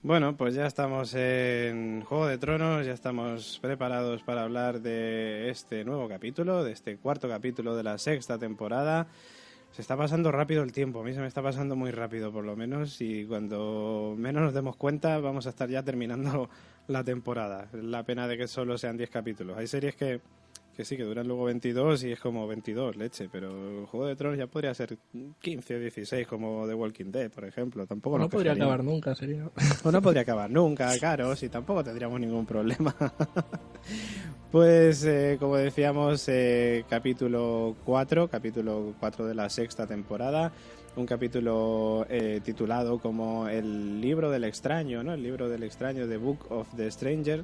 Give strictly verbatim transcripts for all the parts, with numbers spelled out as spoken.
Bueno, pues ya estamos en Juego de Tronos, ya estamos preparados para hablar de este nuevo capítulo, de este cuarto capítulo de la sexta temporada. Se está pasando rápido el tiempo, a mí se me está pasando muy rápido por lo menos, y cuando menos nos demos cuenta vamos a estar ya terminando la temporada. La pena de que solo sean diez capítulos. Hay series que, que sí, que duran luego veintidós y es como veintidós, leche, pero Juego de Tronos ya podría ser quince o dieciséis como The Walking Dead, por ejemplo. Tampoco no nos podría quejaríamos. acabar nunca, sería. O no podría acabar nunca, claro, si tampoco tendríamos ningún problema. Pues, eh, como decíamos, eh, capítulo cuatro, capítulo cuatro de la sexta temporada, un capítulo eh, titulado como El libro del extraño, ¿no? El libro del extraño, The Book of the Stranger,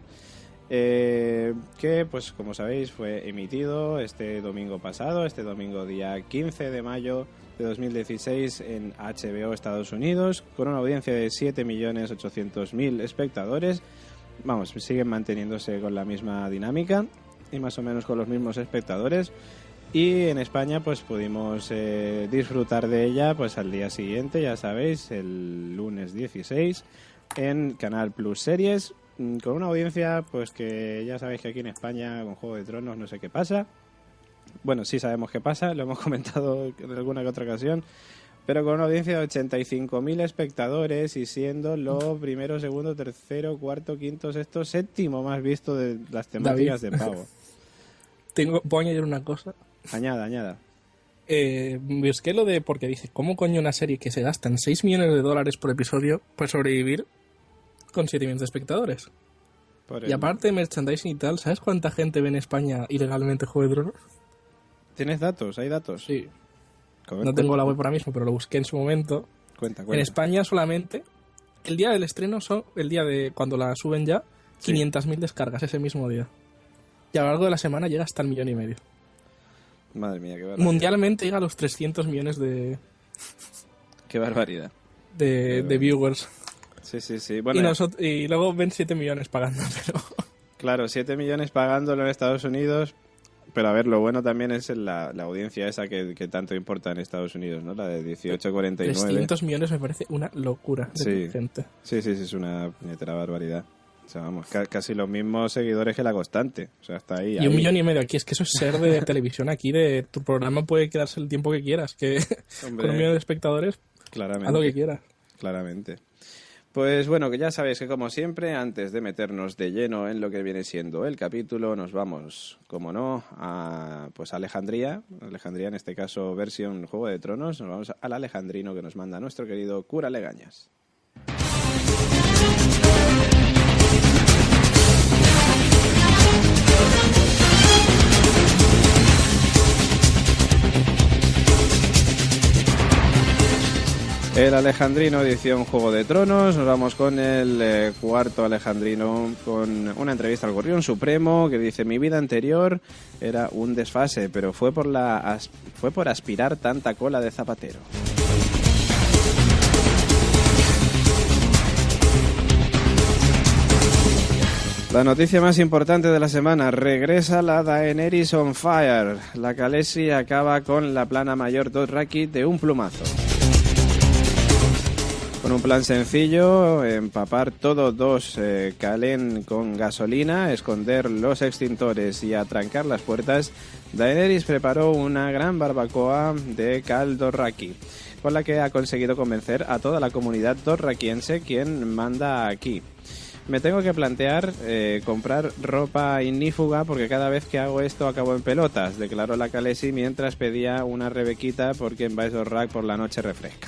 eh, que, pues, como sabéis, fue emitido este domingo pasado, este domingo día quince de mayo de dos mil dieciséis en H B O Estados Unidos, con una audiencia de siete millones ochocientos mil espectadores. Vamos, siguen manteniéndose con la misma dinámica y más o menos con los mismos espectadores. Y en España pues pudimos eh, disfrutar de ella pues al día siguiente, ya sabéis, el lunes dieciséis en Canal Plus Series, con una audiencia pues que ya sabéis que aquí en España con Juego de Tronos no sé qué pasa. Bueno, sí sabemos qué pasa, lo hemos comentado en alguna que otra ocasión, pero con una audiencia de ochenta y cinco mil espectadores y siendo lo primero, segundo, tercero, cuarto, quinto, sexto, séptimo más visto de las temáticas David, de Pavo. Tengo, ¿puedo añadir una cosa? Añada, añada. Eh, busqué lo de, porque dije, ¿cómo coño una serie que se gastan seis millones de dólares por episodio puede sobrevivir con siete millones de espectadores? Por Y el... aparte de merchandising y tal, ¿sabes cuánta gente ve en España ilegalmente Juego de Tronos? ¿Tienes datos? ¿Hay datos? Sí. Ver, No tengo la web ahora mismo, pero lo busqué en su momento. Cuenta, cuenta. En España solamente, el día del estreno, son el día de cuando la suben ya, sí. quinientas mil descargas ese mismo día. Y a lo largo de la semana llega hasta el millón y medio. Madre mía, qué barbaridad. Mundialmente llega a los trescientos millones de... Qué barbaridad. De, qué de viewers. Sí, sí, sí. Bueno, y, nosotros, y luego ven siete millones pagando, pero... Claro, siete millones pagándolo en Estados Unidos... Pero a ver, lo bueno también es la, la audiencia esa que, que tanto importa en Estados Unidos, ¿no? La de dieciocho a cuarenta y nueve. trescientos millones me parece una locura de sí. gente. Sí, sí, sí, es una puñetera barbaridad. O sea, vamos, ca- casi los mismos seguidores que La Constante. O sea, está ahí. Y ahí. un millón y medio aquí. Es que eso es ser de televisión aquí, de tu programa puede quedarse el tiempo que quieras. Que Hombre, con un millón de espectadores, claramente, haz lo que quieras. Claramente. Pues bueno, que ya sabéis que como siempre, antes de meternos de lleno en lo que viene siendo el capítulo, nos vamos, como no, a pues a Alejandría, Alejandría en este caso versión Juego de Tronos, nos vamos al alejandrino que nos manda nuestro querido cura Legañas. El Alejandrino edición Juego de Tronos. Nos vamos con el eh, cuarto Alejandrino con una entrevista al Gorrión Supremo que dice: mi vida anterior era un desfase, pero fue por la as- fue por aspirar tanta cola de zapatero. La noticia más importante de la semana: regresa la Daenerys on Fire. La Khaleesi acaba con la plana mayor Dothraki de un plumazo. Con un plan sencillo, empapar todos dos eh, Khalen con gasolina, esconder los extintores y atrancar las puertas, Daenerys preparó una gran barbacoa de Khal Dothraki, con la que ha conseguido convencer a toda la comunidad dothraki-ense, quien manda aquí. Me tengo que plantear eh, comprar ropa ignífuga porque cada vez que hago esto acabo en pelotas, declaró la Khaleesi mientras pedía una rebequita porque en Baes Dothraki por la noche refresca.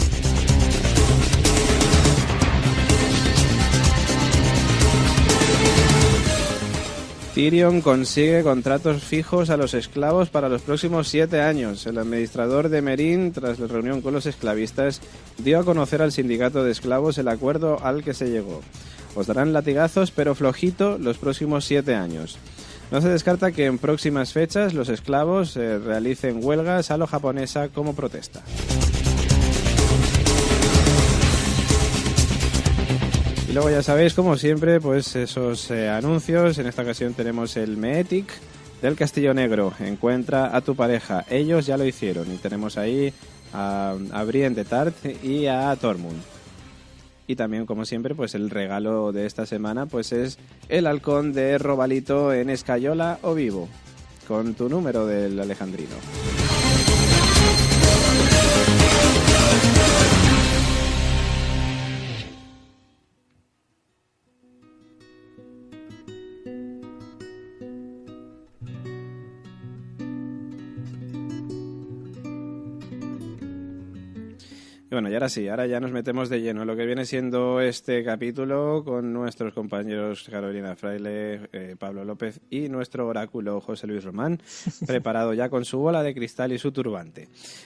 Tyrion consigue contratos fijos a los esclavos para los próximos siete años. El administrador de Meereen, tras la reunión con los esclavistas, dio a conocer al sindicato de esclavos el acuerdo al que se llegó. Os darán latigazos, pero flojito, los próximos siete años. No se descarta que en próximas fechas los esclavos eh, realicen huelgas a lo japonesa como protesta. Y luego ya sabéis, como siempre, pues esos eh, anuncios. En esta ocasión tenemos el Meetic del Castillo Negro. Encuentra a tu pareja. Ellos ya lo hicieron. Y tenemos ahí a, a Brienne de Tart y a Tormund. Y también, como siempre, pues el regalo de esta semana pues es el halcón de Robalito en Escayola o Vivo, con tu número del Alejandrino. Y bueno, y ahora sí, ahora ya nos metemos de lleno en lo que viene siendo este capítulo con nuestros compañeros Carolina Fraile, eh, Pablo López y nuestro oráculo José Luis Román, preparado ya con su bola de cristal y su turbante.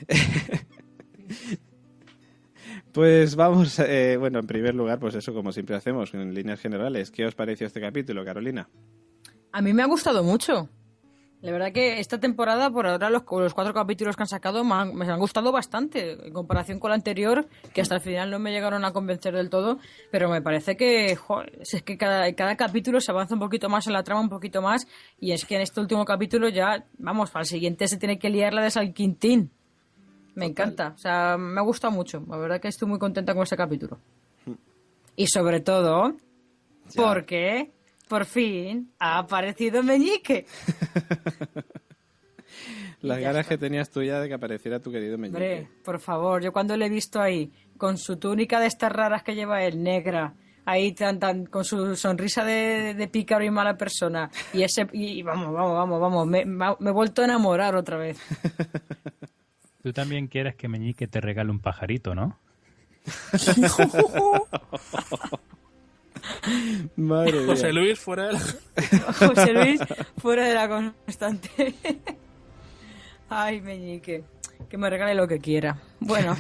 Pues vamos, eh, bueno, en primer lugar, pues eso, como siempre hacemos, en líneas generales, ¿qué os pareció este capítulo, Carolina? A mí me ha gustado mucho. La verdad que esta temporada, por ahora, los, los cuatro capítulos que han sacado me han, me han gustado bastante, en comparación con la anterior, que hasta el final no me llegaron a convencer del todo, pero me parece que, joder, es que cada, cada capítulo se avanza un poquito más en la trama, un poquito más, y es que en este último capítulo ya, vamos, para el siguiente se tiene que liar la de San Quintín. Me encanta, o sea, me ha gustado mucho, la verdad que estoy muy contenta con este capítulo. Y sobre todo, Ya. porque... por fin ha aparecido Meñique. Las ya ganas está. que tenías tú ya de que apareciera tu querido Meñique. Hombre, por favor, yo cuando le he visto ahí, con su túnica de estas raras que lleva él, negra, ahí tan, tan, con su sonrisa de, de pícaro y mala persona, y ese, y vamos, vamos, vamos, vamos, me, me he vuelto a enamorar otra vez. Tú también quieres que Meñique te regale un pajarito, ¿no? Madre mía. José Luis fuera de la... José Luis, fuera de la constante. Ay, Meñique, que me regale lo que quiera. Bueno,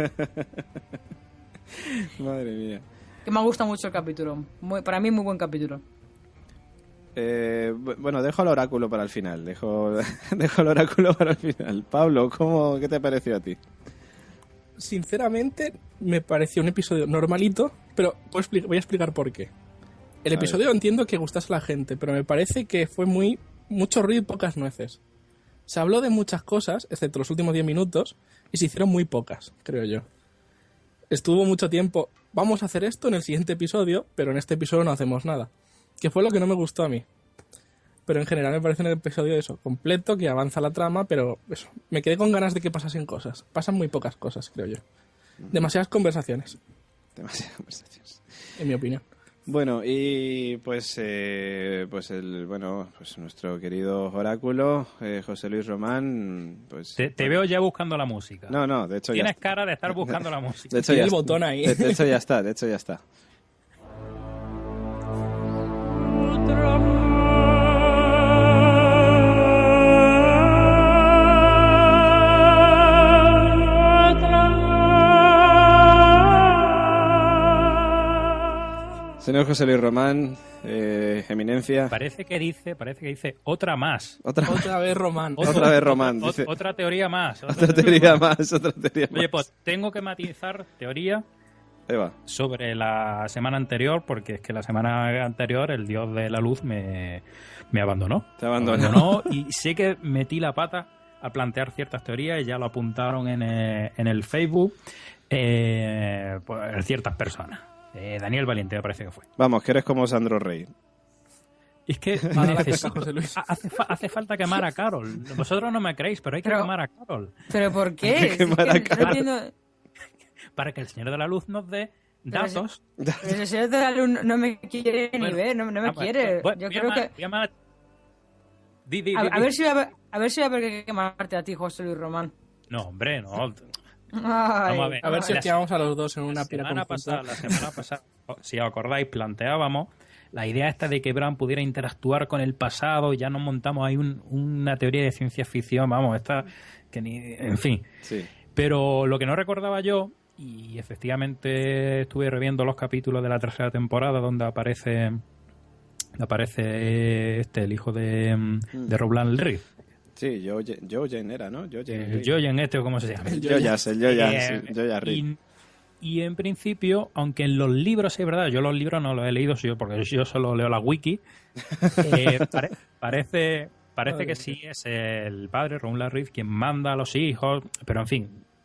Madre mía. que me ha gustado mucho el capítulo. Muy, para mí, muy buen capítulo. Eh, bu- bueno, dejo el oráculo para el final. Dejo, dejo el oráculo para el final. Pablo, ¿cómo, ¿qué te pareció a ti? Sinceramente, me pareció un episodio normalito, pero voy a expli- voy a explicar por qué. El A episodio ver. entiendo que gustase a la gente, pero me parece que fue muy mucho ruido y pocas nueces. Se habló de muchas cosas, excepto los últimos diez minutos, y se hicieron muy pocas, creo yo. Estuvo mucho tiempo, vamos a hacer esto en el siguiente episodio, pero en este episodio no hacemos nada. Que fue lo que no me gustó a mí. Pero en general me parece un episodio eso, completo, que avanza la trama, pero eso, me quedé con ganas de que pasasen cosas. Pasan muy pocas cosas, creo yo. Demasiadas conversaciones, Demasiadas conversaciones. en mi opinión. Bueno, y pues eh, pues el bueno pues nuestro querido oráculo eh, José Luis Román, pues Te, te bueno. veo ya buscando la música. No, no, de hecho ya Tienes está. cara de estar buscando la música. De hecho Tiene ya el está. botón ahí. De, de hecho ya está, de hecho ya está. Señor José Luis Román, eh, eminencia. Parece que dice, parece que dice otra más. Otra, Otra vez Román. otra vez Román, Ot- dice. Otra teoría más. Otra teoría más, otra teoría más. Oye, pues tengo que matizar teoría Eva. sobre la semana anterior, porque es que la semana anterior el dios de la luz me, me abandonó. Te abandonó. Me abandonó y sé que metí la pata a plantear ciertas teorías y ya lo apuntaron en, eh, en el Facebook eh, pues, ciertas personas. Eh, Daniel Valiente me parece que fue. Vamos, que eres como Sandro Rey. Es que Para la neces- fiesta, José Luis. hace, fa- hace falta quemar a Carol. Vosotros no me creéis, pero hay que Pero- quemar a Carol ¿Pero por qué? Hay que Es que quemar a no Carlos. entiendo- para que el Señor de la Luz nos dé datos. Pero el señor de la luz no me quiere ni Bueno, ver, no, no me ah, pues, quiere. voy- Yo voy a creo ma- que... voy a ma- Di, di, A, di, a di. ver si voy a ver, a ver si voy a ver que quemarte a ti, José Luis Román. No, hombre, no. Ay, Vamos a ver. A ver si La- quemamos a los dos en una La pira semana conjunta. pasada, la semana pasada, si os acordáis, planteábamos la idea esta de que Bran pudiera interactuar con el pasado, ya nos montamos ahí un- una teoría de ciencia ficción, vamos, esta que ni, en fin. Sí. Pero lo que no recordaba yo, y efectivamente estuve reviendo los capítulos de la tercera temporada donde aparece aparece este, el hijo de, de Roland Reed, Sí, Jojen Jojen era, ¿no? Jojen. el Jojen este o cómo se llama. El Joyas, el Joyas, Eh, sí, Joyas Reed. y, y en principio, aunque en los libros es verdad, yo los libros no los he leído yo porque yo solo leo la wiki, eh, pare- parece parece que sí es el padre, Roland Reed, quien manda a los hijos, pero en fin,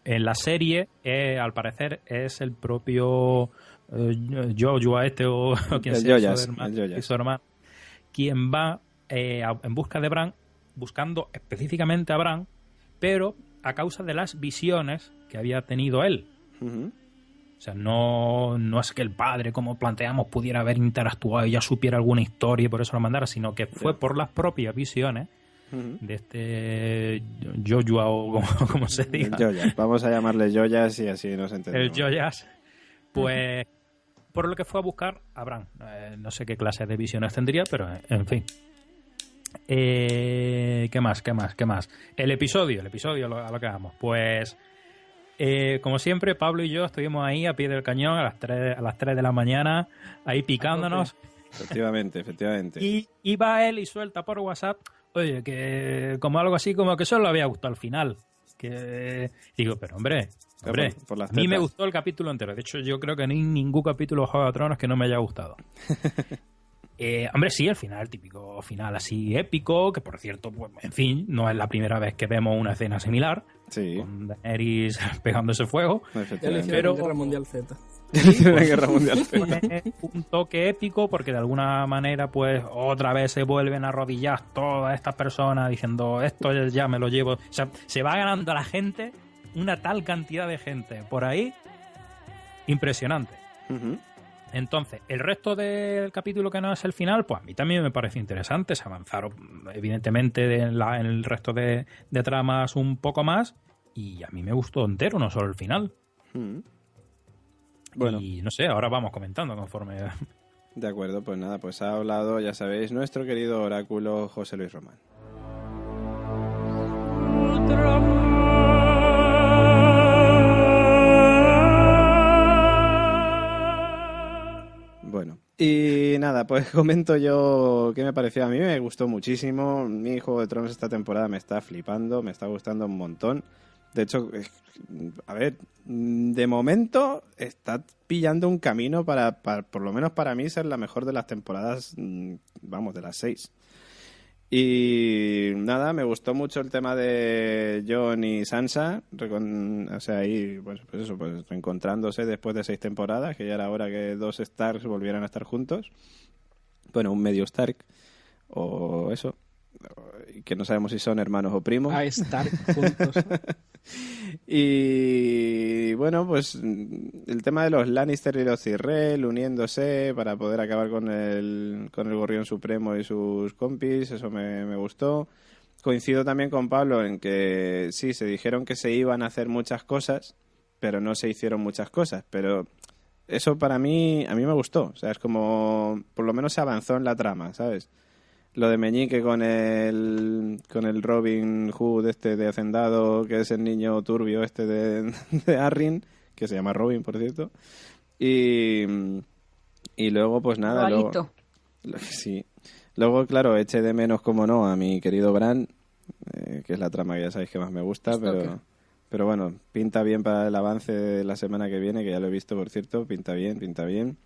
en la serie, eh, al parecer, es el propio eh, Jojo este o, o quien El sea Joyas, su hermano, el Joyas. y su hermano, quien va eh, a- en busca de Bran, buscando específicamente a Bran, pero a causa de las visiones que había tenido él. Ujú. O sea, no, no es que el padre, como planteamos, pudiera haber interactuado y ya supiera alguna historia y por eso lo mandara, sino que fue Ya. por las propias visiones Ujú. de este Jojo o como, como se El diga, Joyas. Vamos a llamarle Joyas y así nos el entendemos. Joyas, pues por lo que fue a buscar a Bran. Eh, no sé qué clase de visiones tendría, pero eh, en fin. Eh, ¿Qué más? ¿Qué más? ¿Qué más? El episodio, el episodio lo- a lo que vamos. Pues, eh, como siempre, Pablo y yo estuvimos ahí a pie del cañón a las tres, a las tres de la mañana, ahí picándonos. Efectivamente, efectivamente. Y, y va él y suelta por WhatsApp, oye, que como algo así, como que solo le había gustado al final. Que digo, pero hombre, Pero hombre, por- por las a mí me tetas. gustó el capítulo entero. De hecho, yo creo que ni ningún capítulo de Juego de Tronos que no me haya gustado. Eh, hombre, sí, el final, típico final así épico, que por cierto, pues, en fin, no es la primera vez que vemos una escena similar, Sí, con Daenerys pegándose fuego. Ya le efectivamente. hicieron Pero- en Guerra Mundial Z. La Guerra Mundial. Tiene un toque épico porque de alguna manera pues otra vez se vuelven a arrodillar todas estas personas diciendo esto ya me lo llevo. O sea, se va ganando a la gente una tal cantidad de gente por ahí impresionante. Ujú. Entonces, el resto del capítulo que no es el final, pues a mí también me parece interesante. Se avanzaron evidentemente de la- en el resto de, de tramas un poco más y a mí me gustó entero, no solo el final. Ujú. Bueno, Y no sé, ahora vamos comentando conforme... de acuerdo, pues nada, pues ha hablado, ya sabéis, nuestro querido oráculo José Luis Román. Bueno, y nada, pues comento yo qué me pareció. A mí me gustó muchísimo. Mi Juego de Tronos esta temporada me está flipando, me está gustando un montón. De hecho, eh, a ver, de momento está pillando un camino para, para, por lo menos para mí, ser la mejor de las temporadas, mm, vamos, de las seis. Y nada, me gustó mucho el tema de Jon y Sansa, recon- o sea, ahí, pues, pues eso, pues reencontrándose después de seis temporadas, que ya era hora que dos Starks volvieran a estar juntos. Bueno, un medio Stark, o eso, y que no sabemos si son hermanos o primos. A estar juntos. Y bueno, pues el tema de los Lannister y los Tyrell uniéndose para poder acabar con el, con el Gorrión Supremo y sus compis, eso me, me gustó. Coincido también con Pablo en que sí, se dijeron que se iban a hacer muchas cosas, pero no se hicieron muchas cosas. Pero eso para mí, a mí me gustó. O sea, es como, por lo menos se avanzó en la trama, ¿sabes? Lo de Meñique con el con el Robin Hood este de Hacendado, que es el niño turbio este de, de Arryn, que se llama Robin, por cierto. Y, y luego, pues nada, luego, Igualito. lo- sí. Luego, claro, eché de menos, como no, a mi querido Bran, eh, que es la trama que ya sabéis que más me gusta, Esto pero... qué. Pero bueno, pinta bien para el avance de la semana que viene, que ya lo he visto, por cierto, pinta bien, pinta bien.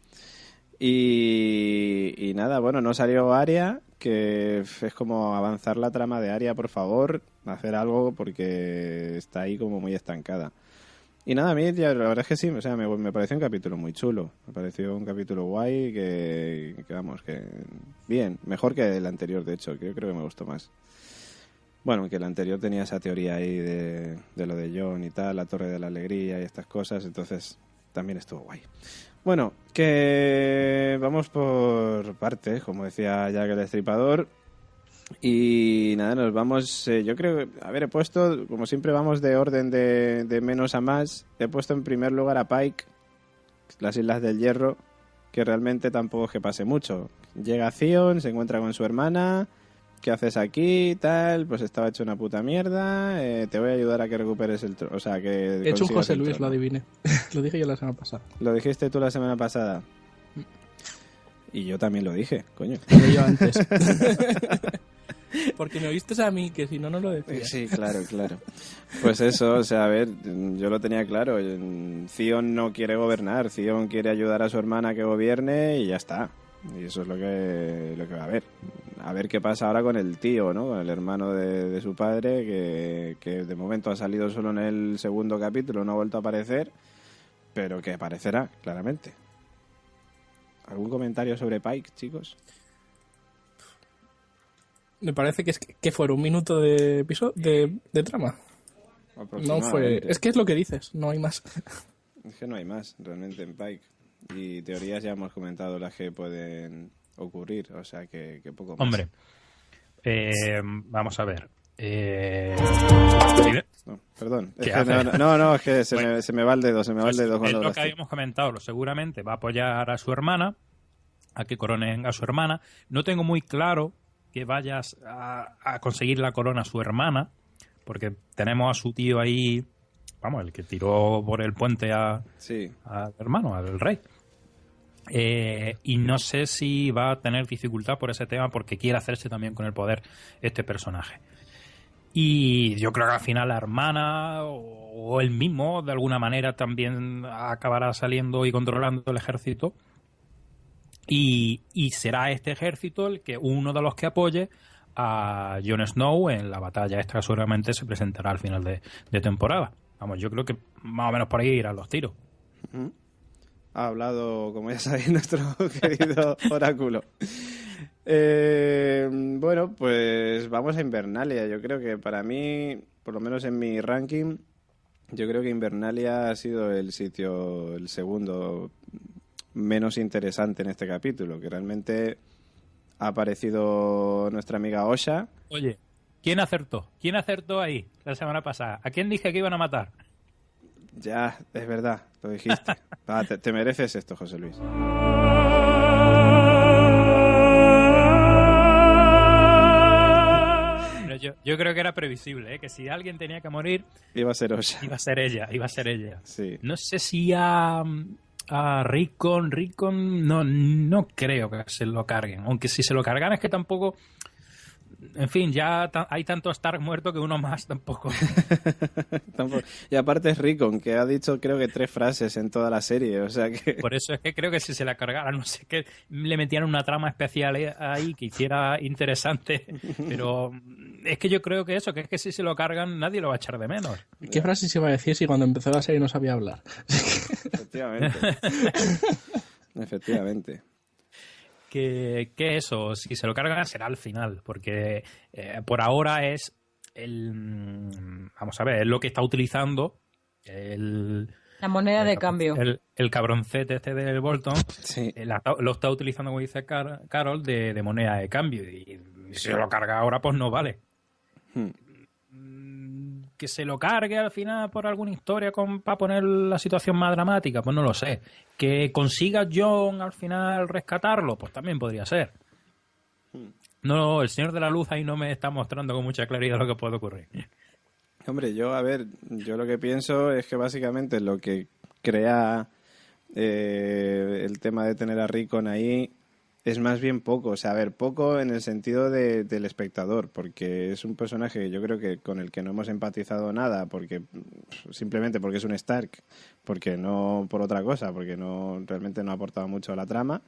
Y, y nada, bueno, no salió Aria, que es como avanzar la trama de Aria, por favor, hacer algo porque está ahí como muy estancada. Y nada, a mí ya, la verdad es que sí, o sea, me, me pareció un capítulo muy chulo, me pareció un capítulo guay, que, que vamos, que bien, mejor que el anterior, de hecho, que yo creo que me gustó más. Bueno, que el anterior tenía esa teoría ahí de, de lo de Jon y tal, la Torre de la Alegría y estas cosas, entonces también estuvo guay. Bueno, que vamos por partes, como decía Jack el Destripador. Y nada, nos vamos, eh, yo creo, que- a ver, he puesto, como siempre vamos de orden de, de menos a más, he puesto en primer lugar a Pike, las Islas del Hierro, que realmente tampoco es que pase mucho. Llega Theon, se encuentra con su hermana, ¿qué haces aquí? Tal, pues estaba hecho una puta mierda, eh, te voy a ayudar a que recuperes el trono, o sea, que He hecho un consigas José el Luis, lo trono. adiviné. Lo dije yo la semana pasada. Lo dijiste tú la semana pasada. Y yo también lo dije, coño. Lo dije yo antes. Porque me oíste a mí, que si no, no lo decía. Sí, claro, claro. Pues eso, o sea, a ver, yo lo tenía claro. Theon no quiere gobernar, Theon quiere ayudar a su hermana a que gobierne y ya está. Y eso es lo que, lo que va a haber. A ver qué pasa ahora con el tío, ¿no? Con el hermano de, de su padre, que, que de momento ha salido solo en el segundo capítulo, no ha vuelto a aparecer, pero que aparecerá, claramente. ¿Algún comentario sobre Pike, chicos? Me parece que es que fuera un minuto de episodio de, de trama. No fue. Es que es lo que dices, no hay más. Es que no hay más realmente en Pike. Y teorías ya hemos comentado las que pueden ocurrir, o sea que, que poco más. Hombre, eh, vamos a ver. Eh... No, perdón. Es que no, no, no, es que se, bueno, me, se me va el dedo, se me va el dedo. Pues cuando es lo que habíamos comentado, seguramente va a apoyar a su hermana, a que coronen a su hermana. No tengo muy claro que vayas a, a conseguir la corona a su hermana, porque tenemos a su tío ahí, vamos, el que tiró por el puente a, sí. al hermano, al rey. Eh, y no sé si va a tener dificultad por ese tema, porque quiere hacerse también con el poder este personaje. Y yo creo que al final la hermana o, o él mismo, de alguna manera, también acabará saliendo y controlando el ejército. Y, y será este ejército el que uno de los que apoye a Jon Snow en la batalla esta que seguramente se presentará al final de, de temporada. Vamos, yo creo que más o menos por ahí irán los tiros. Uh-huh. Ha hablado, como ya sabéis, nuestro querido oráculo. Eh, bueno, pues vamos a Invernalia. Yo creo que para mí, por lo menos en mi ranking, yo creo que Invernalia ha sido el sitio, el segundo menos interesante en este capítulo, que realmente ha aparecido nuestra amiga Osha. Oye, ¿quién acertó? ¿Quién acertó ahí la semana pasada? ¿A quién dije que iban a matar? Ya, es verdad, lo dijiste. Ah, te, te mereces esto, José Luis. Pero yo, yo creo que era previsible, ¿eh? Que si alguien tenía que morir, iba a ser Osha. Iba a ser ella, iba a ser ella. Sí. No sé si a, a Rickon, Rickon, no, no creo que se lo carguen. Aunque si se lo cargan es que tampoco... En fin, ya ta- hay tanto Stark muerto que uno más tampoco. tampoco. Y aparte es Rickon, que ha dicho creo que tres frases en toda la serie, o sea que... Por eso es que creo que si se la cargara, no sé, que le metieran una trama especial ahí que hiciera interesante, pero es que yo creo que eso, que es que si se lo cargan nadie lo va a echar de menos. ¿Qué frase se iba a decir si cuando empezó la serie no sabía hablar? Efectivamente. Efectivamente. Que, que eso, si se lo cargan será al final, porque eh, por ahora es el, vamos a ver, es lo que está utilizando el, la moneda el, de cambio. El, el cabroncete este del Bolton, sí. eh, la, lo está utilizando, como dice Car- Carol, de, de moneda de cambio, y, y si lo carga ahora, pues no vale. Hmm. Que se lo cargue al final por alguna historia con, para poner la situación más dramática, pues no lo sé. Que consiga Jon al final rescatarlo, pues también podría ser. No, el Señor de la Luz ahí no me está mostrando con mucha claridad lo que puede ocurrir. Hombre, yo, a ver, yo lo que pienso es que básicamente lo que crea eh, el tema de tener a Rickon ahí es más bien poco, o sea, a ver, poco en el sentido de, del espectador, porque es un personaje que yo creo que con el que no hemos empatizado nada, porque simplemente porque es un Stark, porque no por otra cosa, porque no realmente no ha aportado mucho a la trama.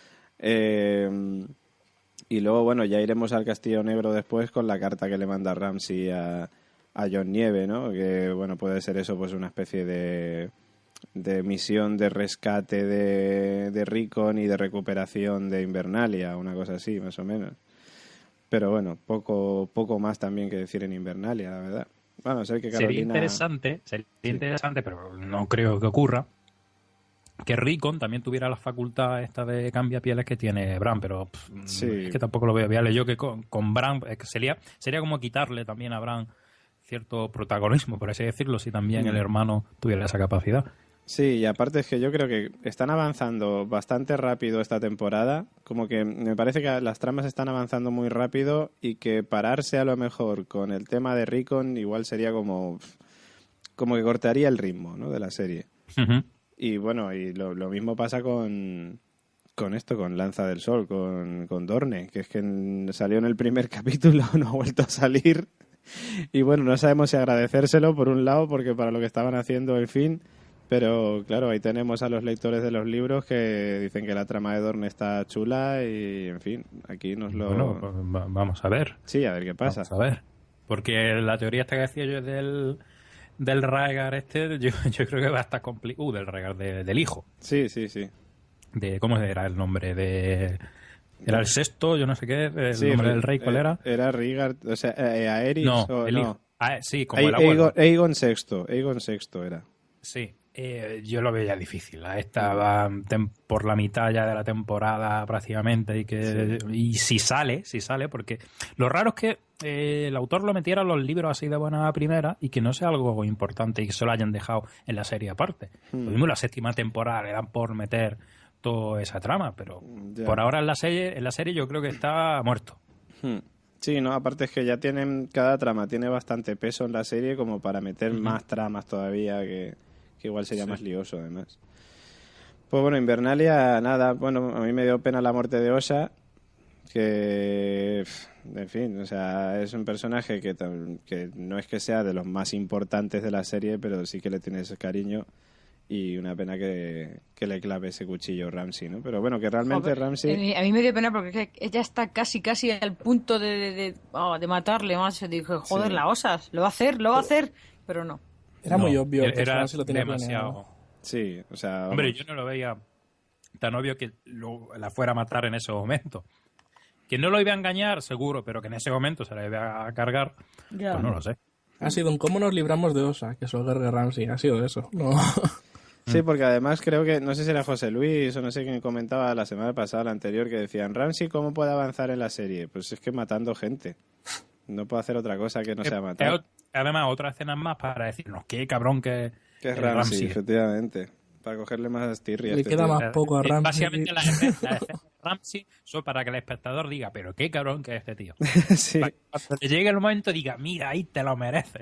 Eh, y luego, bueno, ya iremos al Castillo Negro después con la carta que le manda Ramsay a, a Jon Nieve, ¿no? Que, bueno, puede ser eso, pues una especie de... de misión de rescate de, de Rickon y de recuperación de Invernalia, una cosa así, más o menos. Pero bueno, poco poco más también que decir en Invernalia, la verdad. Bueno, sé que Carolina... Sería interesante, sería sí. interesante, pero no creo que ocurra, que Rickon también tuviera la facultad esta de cambiapieles que tiene Bran, pero pff, sí. es que tampoco lo veo viable. Yo que con, con Bran, es que sería, sería como quitarle también a Bran cierto protagonismo, por así decirlo, si también mm. el hermano tuviera esa capacidad. Sí, y aparte es que yo creo que están avanzando bastante rápido esta temporada, como que me parece que las tramas están avanzando muy rápido y que pararse a lo mejor con el tema de Rickon igual sería como, como que cortaría el ritmo, ¿no?, de la serie. Uh-huh. Y bueno, y lo, lo mismo pasa con, con esto, con Lanza del Sol, con, con Dorne, que es que en, salió en el primer capítulo, no ha vuelto a salir. Y bueno, no sabemos si agradecérselo por un lado, porque para lo que estaban haciendo, en fin... Pero claro, ahí tenemos a los lectores de los libros que dicen que la trama de Dorne está chula y, en fin, aquí nos lo... Bueno, pues va- vamos a ver. Sí, a ver qué pasa. Vamos a ver. Porque la teoría esta que decía yo del, del Rhaegar este, yo, yo creo que va a estar complicado. Uh, del Rhaegar, de- del hijo. Sí, sí, sí. De, ¿cómo era el nombre? De... Era el sexto, yo no sé qué. El Sí, nombre Ri- del rey, ¿cuál eh, era? Era Rigard, o sea, eh, Aerys No, o el no. hijo. Ah, sí, como Ai- el abuelo. Aegon, Aegon sexto, Aegon sexto era. Sí, eh, yo lo veía difícil. A esta va tem- por la mitad ya de la temporada prácticamente y que y si sale, si sale, porque lo raro es que eh, el autor lo metiera en los libros así de buena primera y que no sea algo importante y que se lo hayan dejado en la serie aparte. Hmm. Lo mismo en la séptima temporada le dan por meter toda esa trama, pero Ya. por ahora en la serie, en la serie yo creo que está muerto. Hmm. Sí, no, aparte es que ya tienen, cada trama tiene bastante peso en la serie como para meter Ujú. más tramas todavía, que, que igual sería más lioso además. Pues bueno, Invernalia, nada, bueno, a mí me dio pena la muerte de Osha, que, pf, en fin, o sea, es un personaje que, tam- que no es que sea de los más importantes de la serie, pero sí que le tienes cariño y una pena que, que le clave ese cuchillo Ramsay, ¿no? Pero bueno, que realmente Joder, Ramsay... a mí- A mí me dio pena porque es que ella está casi, casi al punto de, de, de, oh, de matarle más. Dije, joder, Sí. la osas, lo va a hacer, lo va a hacer, pero no. Era No, muy obvio que era Francis lo tenía demasiado. planeado. Sí, o sea... Hombre, vamos. yo no lo veía tan obvio que lo- la fuera a matar en ese momento. Que no lo iba a engañar, seguro, pero que en ese momento se la iba a cargar, Ya. pues no lo sé. Ha sido un cómo nos libramos de Osa, que es el Gerger Ramsay. Ha sido eso. No. Sí, porque además creo que, no sé si era José Luis o no sé quién comentaba la semana pasada, la anterior, que decían, Ramsay, ¿cómo puede avanzar en la serie? Pues es que matando gente. No puede hacer otra cosa que no sea Es- matar. es- además, otra escena más para decirnos qué cabrón que Que es que Ramsay, Ramsay. efectivamente. Para cogerle más tirria. Le este queda tío. más poco a Eh, Ramsay. Básicamente las escenas las escenas de Ramsay son para que el espectador diga, pero qué cabrón que es este tío. Sí, Para que cuando te llegue el momento diga, mira, ahí te lo mereces.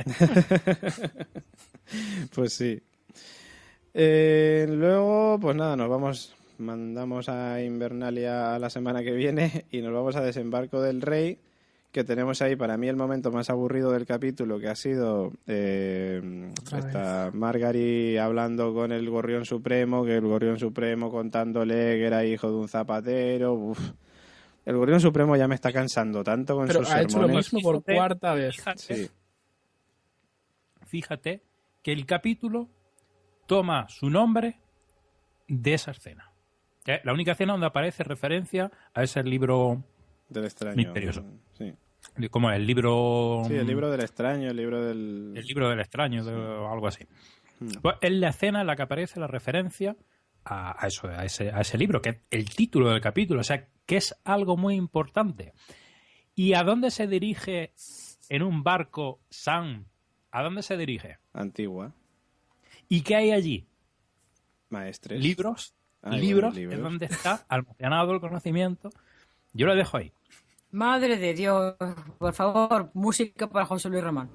pues sí. Eh, luego, pues nada, nos vamos, mandamos a Invernalia la semana que viene y nos vamos a Desembarco del Rey, que tenemos ahí para mí el momento más aburrido del capítulo, que ha sido eh, Otra esta Margaery hablando con el Gorrión Supremo, que el Gorrión Supremo contándole que era hijo de un zapatero. Uf. El Gorrión Supremo ya me está cansando tanto con Pero sus ha hecho lo sermones. mismo por Fíjate, cuarta vez. Fíjate, Sí, fíjate que el capítulo toma su nombre de esa escena. Es la única escena donde aparece referencia a ese libro, del extraño. Misterioso. Sí. como el libro... Sí, el libro del extraño, el libro del... El libro del extraño, de- o algo así. Mm. Pues es la escena en la que aparece la referencia a, a eso, a ese, a ese libro, que es el título del capítulo, o sea, que es algo muy importante. ¿Y a dónde se dirige en un barco Sam? ¿A dónde se dirige? Antigua. ¿Y qué hay allí? Maestres. Libros. Ah, igual, libros, libros. es donde está almacenado el conocimiento. Yo lo dejo ahí. Madre de Dios, por favor, música para José Luis Román.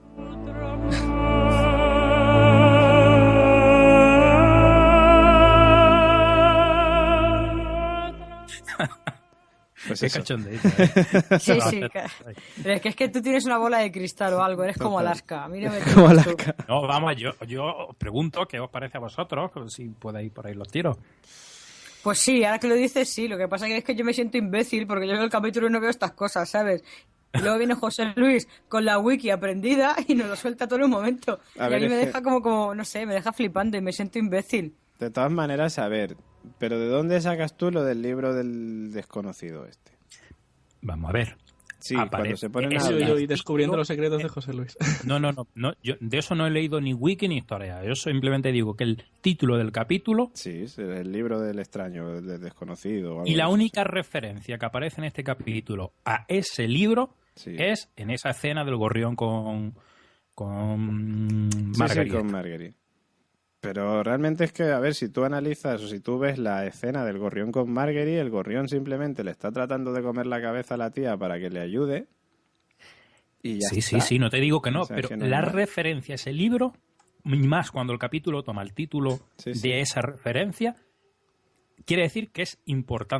Pues Qué eso. cachondeito, ¿eh? Sí, sí. ca- Pero es que es que tú tienes una bola de cristal o algo, eres como Total. Alaska. A mí no me Como tienes la tú. ca- No, vamos, yo, yo os pregunto qué os parece a vosotros, si podéis ir por ahí los tiros. Pues sí, ahora que lo dices, sí. Lo que pasa es que yo me siento imbécil porque yo veo el capítulo y no veo estas cosas, ¿sabes? Y luego viene José Luis con la wiki aprendida y nos lo suelta todo en un momento. A y ver, a mí es me que- deja como, como, no sé, me deja flipando y me siento imbécil. De todas maneras, a ver, pero ¿de dónde sacas tú lo del libro del desconocido este? Vamos a ver. Sí, Aparece- cuando se ponen a Eso Yo, hablar. yo, y descubriendo los secretos de José Luis. No, no, no, no yo de eso no he leído ni wiki ni historia. Yo simplemente digo que el título del capítulo Sí, es el libro del extraño, el del desconocido. o algo y la de eso, única referencia que aparece en este capítulo a ese libro sí. es en esa escena del gorrión con con Sí, sí, Margarita. con Marguerite. Pero realmente es que, a ver, si tú analizas o si tú ves la escena del gorrión con Marguerite, el gorrión simplemente le está tratando de comer la cabeza a la tía para que le ayude. Y ya Sí, sí, está. sí, no te digo que no, O sea, pero que no la hay más. referencia a ese libro, y más cuando el capítulo toma el título Sí, sí. de esa referencia, quiere decir que es importante.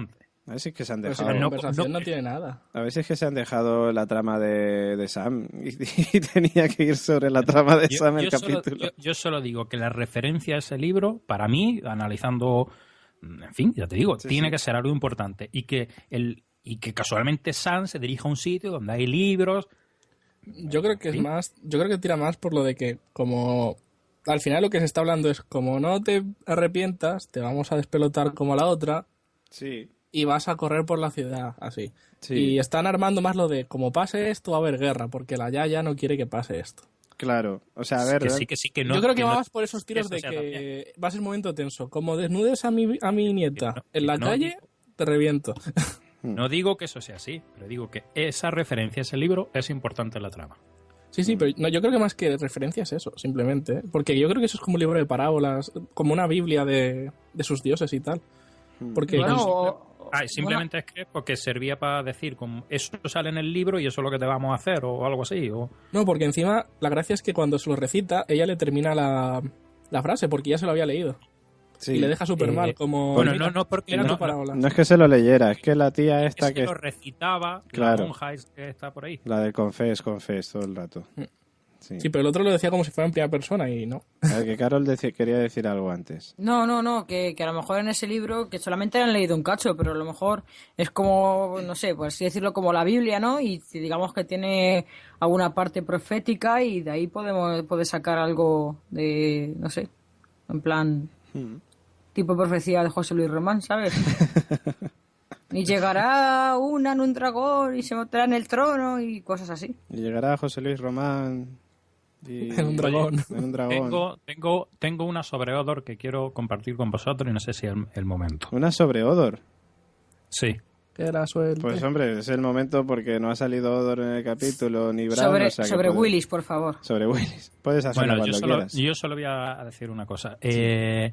A ver si es que se han Pero si dejado... la no- conversación no- no, tiene nada. A ver si es que se han dejado la trama de, de Sam y, y tenía que ir sobre la trama de Yo, Sam el yo solo, capítulo. yo- yo solo digo que la referencia a ese libro, para mí, analizando, en fin, ya te digo, Sí, tiene sí. que ser algo importante. Y que el y que casualmente Sam se dirija a un sitio donde hay libros. Yo creo que es ¿Sí? más, yo creo que tira más por lo de que como al final lo que se está hablando es como no te arrepientas, te vamos a despelotar como la otra Sí, y vas a correr por la ciudad, así. sí, Y están armando más lo de como pase esto va a haber guerra, porque la Yaya no quiere que pase esto. claro. O sea, a ver... que sí, que sí, que no. Yo creo que, no- vas por esos tiros eso de sea que también. va a ser un momento tenso. Como desnudes a mi, a mi nieta Que no- en la que no calle, digo- te reviento. No digo que eso sea así, pero digo que esa referencia a ese libro es importante en la trama. Sí, sí, pero no, yo creo que más que referencia es eso, simplemente. ¿eh? Porque yo creo que eso es como un libro de parábolas, como una Biblia de, de sus dioses y tal. Porque Bueno, con- o- Ah, simplemente es que porque servía para decir, como eso sale en el libro y eso es lo que te vamos a hacer, o algo así. O... No, porque encima la gracia es que cuando se lo recita, ella le termina la, la frase, porque ya se lo había leído. Sí. Y le deja súper Eh, mal, como... bueno, mira, no, no, porque mira no- tu parábola. No es que se lo leyera, es que la tía esta es que que... lo recitaba Claro. la monja es- que está por ahí. La del confes, confes todo el rato. Sí. Sí, pero el otro lo decía como si fuera en primera persona y no. A ver, que Carol deci- quería decir algo antes. No, no, no, que, que a lo mejor en ese libro, que solamente han leído un cacho, pero a lo mejor es como, no sé, por así decirlo, como la Biblia, ¿no? Y si digamos que tiene alguna parte profética y de ahí podemos puede sacar algo de, no sé, en plan, tipo profecía de José Luis Román, ¿sabes? Y llegará una en un dragón y se montará en el trono y cosas así. Y llegará José Luis Román y... En un dragón. En un dragón. Tengo, tengo, tengo una sobre Odor que quiero compartir con vosotros y no sé si es el, el momento. Una sobre Odor. Sí. Que era suerte. Pues hombre, es el momento porque no ha salido Odor en el capítulo ni Brown. Sobre, o sea que sobre puede- Willis, por favor. Sobre Willis. Puedes hacerlo Bueno, yo cuando solo, quieras. yo solo voy a decir una cosa. Eh,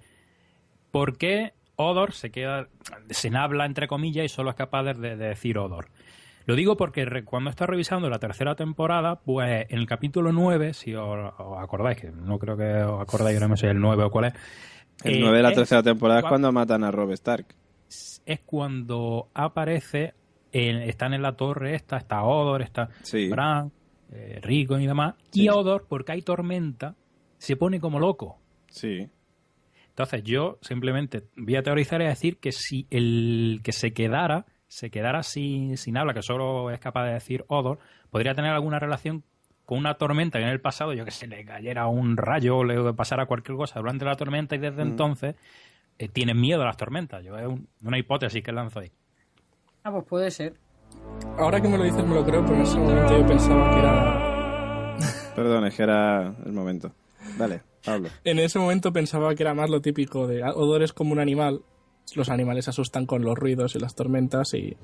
¿Por qué Odor se queda sin habla, entre comillas, y solo es capaz de, de decir Odor? Lo digo porque re- cuando está revisando la tercera temporada, pues en el capítulo nueve, si os, os acordáis, que no creo que os acordáis, yo no me sé el nueve o cuál es. El eh, nueve de la es tercera temporada es cua- cuando matan a Robb Stark. es cuando aparece, en- están en la torre esta, está Odor, está Sí. Bran, eh, Rickon y demás, Sí. y Odor, porque hay tormenta, se pone como loco. Sí. Entonces yo simplemente voy a teorizar y a decir que si el que se quedara, se quedara sin, sin habla, que solo es capaz de decir Odor, podría tener alguna relación con una tormenta que en el pasado, yo que sé, le cayera un rayo o le pasara cualquier cosa durante la tormenta y desde Mm. entonces eh, tiene miedo a las tormentas. Yo es un- una hipótesis que lanzo ahí. Ah, pues puede ser. Ahora que me lo dices me lo creo, pero en ese momento yo pensaba que era... Perdón, es que era el momento. Vale, Pablo. En ese momento pensaba que era más lo típico de ah, Odor es como un animal. Los animales se asustan con los ruidos y las tormentas y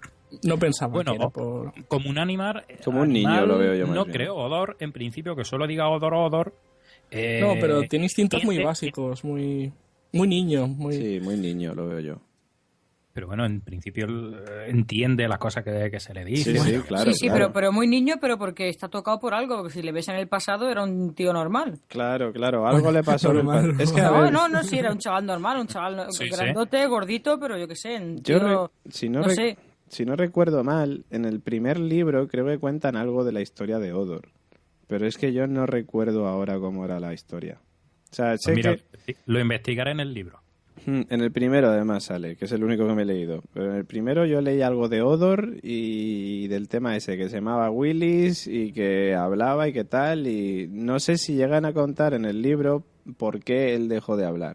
no pensaba Bueno, que era por... Como un animal... Como un niño animal, lo veo yo más No bien. creo, Odor, en principio, que solo diga Odor, Odor... eh, No, pero tiene instintos muy tiende- básicos, muy muy niño, muy... Sí, muy niño lo veo yo. Pero bueno, en principio eh, entiende las cosas que, que se le Sí, dicen. sí, claro. sí, sí, claro. pero, pero muy niño, pero porque está tocado por algo. Porque si le ves en el pasado, era un tío normal. Claro, claro, algo le pasó en el normal, pa- Es que, a No, ver, no, no, sí, era un chaval normal, un chaval no- Sí, sí. grandote, gordito, pero yo qué sé. un yo tío- re- si, no no re- sé. si no recuerdo mal, en el primer libro creo que cuentan algo de la historia de Odor. Pero es que yo no recuerdo ahora cómo era la historia. O sea, sé Pues mira, que lo investigaré en el libro. mm, en el primero además sale, que es el único que me he leído. Pero en el primero yo leí algo de Odor y del tema ese, que se llamaba Willis y que hablaba y qué tal. Y no sé si llegan a contar en el libro por qué él dejó de hablar.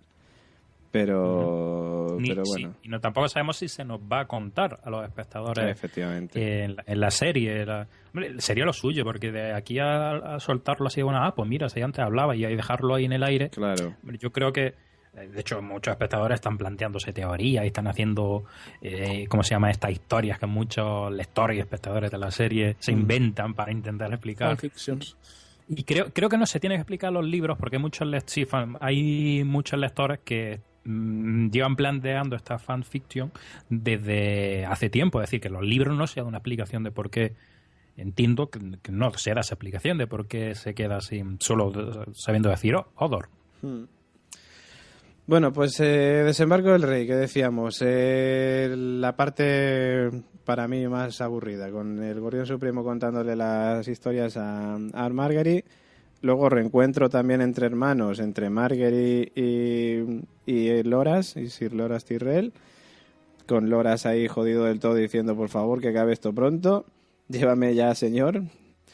Pero, Ni- pero sí, bueno, y no, tampoco sabemos si se nos va a contar a los espectadores efectivamente. en, la- en la serie. La- hombre, sería lo suyo, porque de aquí a, a soltarlo así, bueno, ah, pues mira, si antes hablaba y ahí dejarlo ahí en el aire. Claro. Hombre, yo creo que, eh, de hecho, muchos espectadores están planteándose teorías y están haciendo, eh, ¿cómo se llama? Estas historias que muchos lectores y espectadores de la serie se inventan para intentar explicar. Fanfictions. Y creo, creo que no se tiene que explicar los libros porque hay muchos, lec- sí, fan- hay muchos lectores que mm, llevan planteando esta fanfiction desde hace tiempo. Es decir, que los libros no se dan una explicación de por qué. Entiendo que, que no se da esa explicación de por qué se queda así, solo de- sabiendo decir oh, Odor. Hmm. Bueno, pues eh, desembarco del rey, que decíamos, eh, la parte para mí más aburrida, con el Gorrión Supremo contándole las historias a, a Margaery, luego reencuentro también entre hermanos, entre Margaery y, y Loras, y Sir Loras Tyrell, con Loras ahí jodido del todo diciendo por favor que acabe esto pronto, llévame ya señor.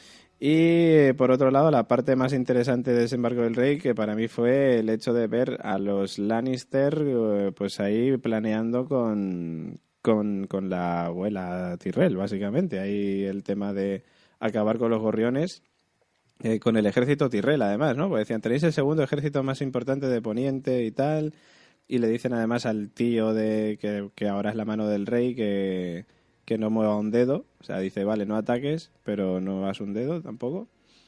Y por otro lado, la parte más interesante de Desembarco del Rey, que para mí fue el hecho de ver a los Lannister eh, pues ahí planeando con, con, con la abuela Tyrell, básicamente. Ahí el tema de acabar con los gorriones, eh, con el ejército Tyrell además, ¿no? Porque decían, tenéis el segundo ejército más importante de Poniente y tal, y le dicen además al tío de que, que ahora es la mano del rey que... que no mueva un dedo, o sea, dice, vale, no ataques, pero no hagas un dedo tampoco,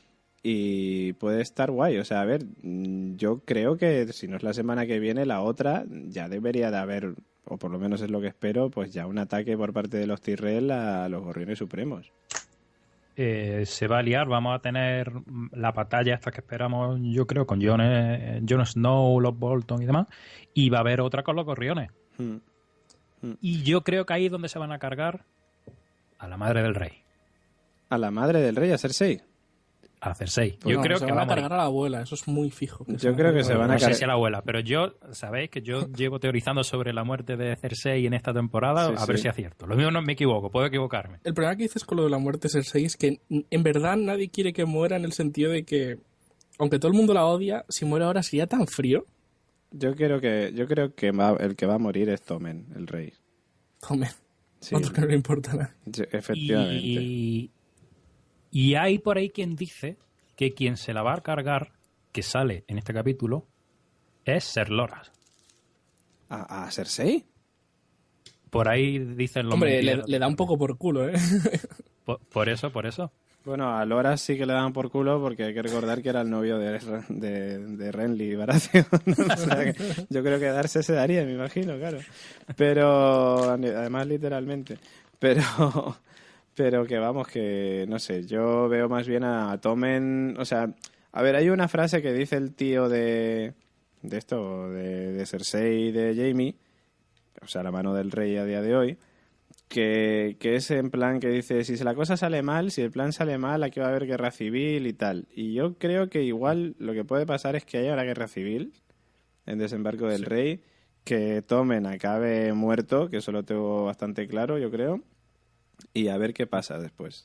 y puede estar guay, o sea, a ver, yo creo que si no es la semana que viene, la otra, ya debería de haber, o por lo menos es lo que espero, pues ya un ataque por parte de los Tyrell a los Gorriones Supremos. Eh, se va a liar, vamos a tener la batalla esta que esperamos, yo creo, con Jon, eh, Jon Snow, los Bolton y demás, y va a haber otra con los Gorriones. Hmm. Y yo creo que ahí es donde se van a cargar a la madre del rey. ¿A la madre del rey, a Cersei? A Cersei. Pues yo no, creo se que van va a a morir. cargar a la abuela, eso es muy fijo. que Yo creo que se van a No sé cargar. si a la abuela, pero yo, sabéis que yo llevo teorizando sobre la muerte de Cersei en esta temporada, Sí, a ver sí. si acierto. Lo mismo no me equivoco, puedo equivocarme. El problema que dices con lo de la muerte de Cersei es que en verdad nadie quiere que muera en el sentido de que, aunque todo el mundo la odia, si muere ahora sería tan frío. Yo creo que, yo creo que va- el que va a morir es Tommen, el rey. Hombre, Sí, otro que no le importa nada. yo- efectivamente. Y, y hay por ahí quien dice que quien se la va a cargar, que sale en este capítulo, es Ser Loras. ¿A, a Cersei? Por ahí dicen los Hombre, le, mentideros. le da un poco por culo, ¿eh? Por, por eso, por eso. Bueno, a Loras sí que le daban por culo porque hay que recordar que era el novio de, de, de Renly Baratheon. O sea que yo creo que darse se daría, me imagino, claro. Pero, además literalmente. Pero, pero que vamos, que no sé, yo veo más bien a Tommen, o sea, a ver, hay una frase que dice el tío de, de esto, de, de Cersei y de Jaime, o sea, la mano del rey a día de hoy, que, que es en plan que dice, si la cosa sale mal, si el plan sale mal, aquí va a haber guerra civil y tal. Y yo creo que igual lo que puede pasar es que haya una guerra civil en Desembarco del Sí. Rey, que Tommen acabe muerto, que eso lo tengo bastante claro, yo creo, y a ver qué pasa después.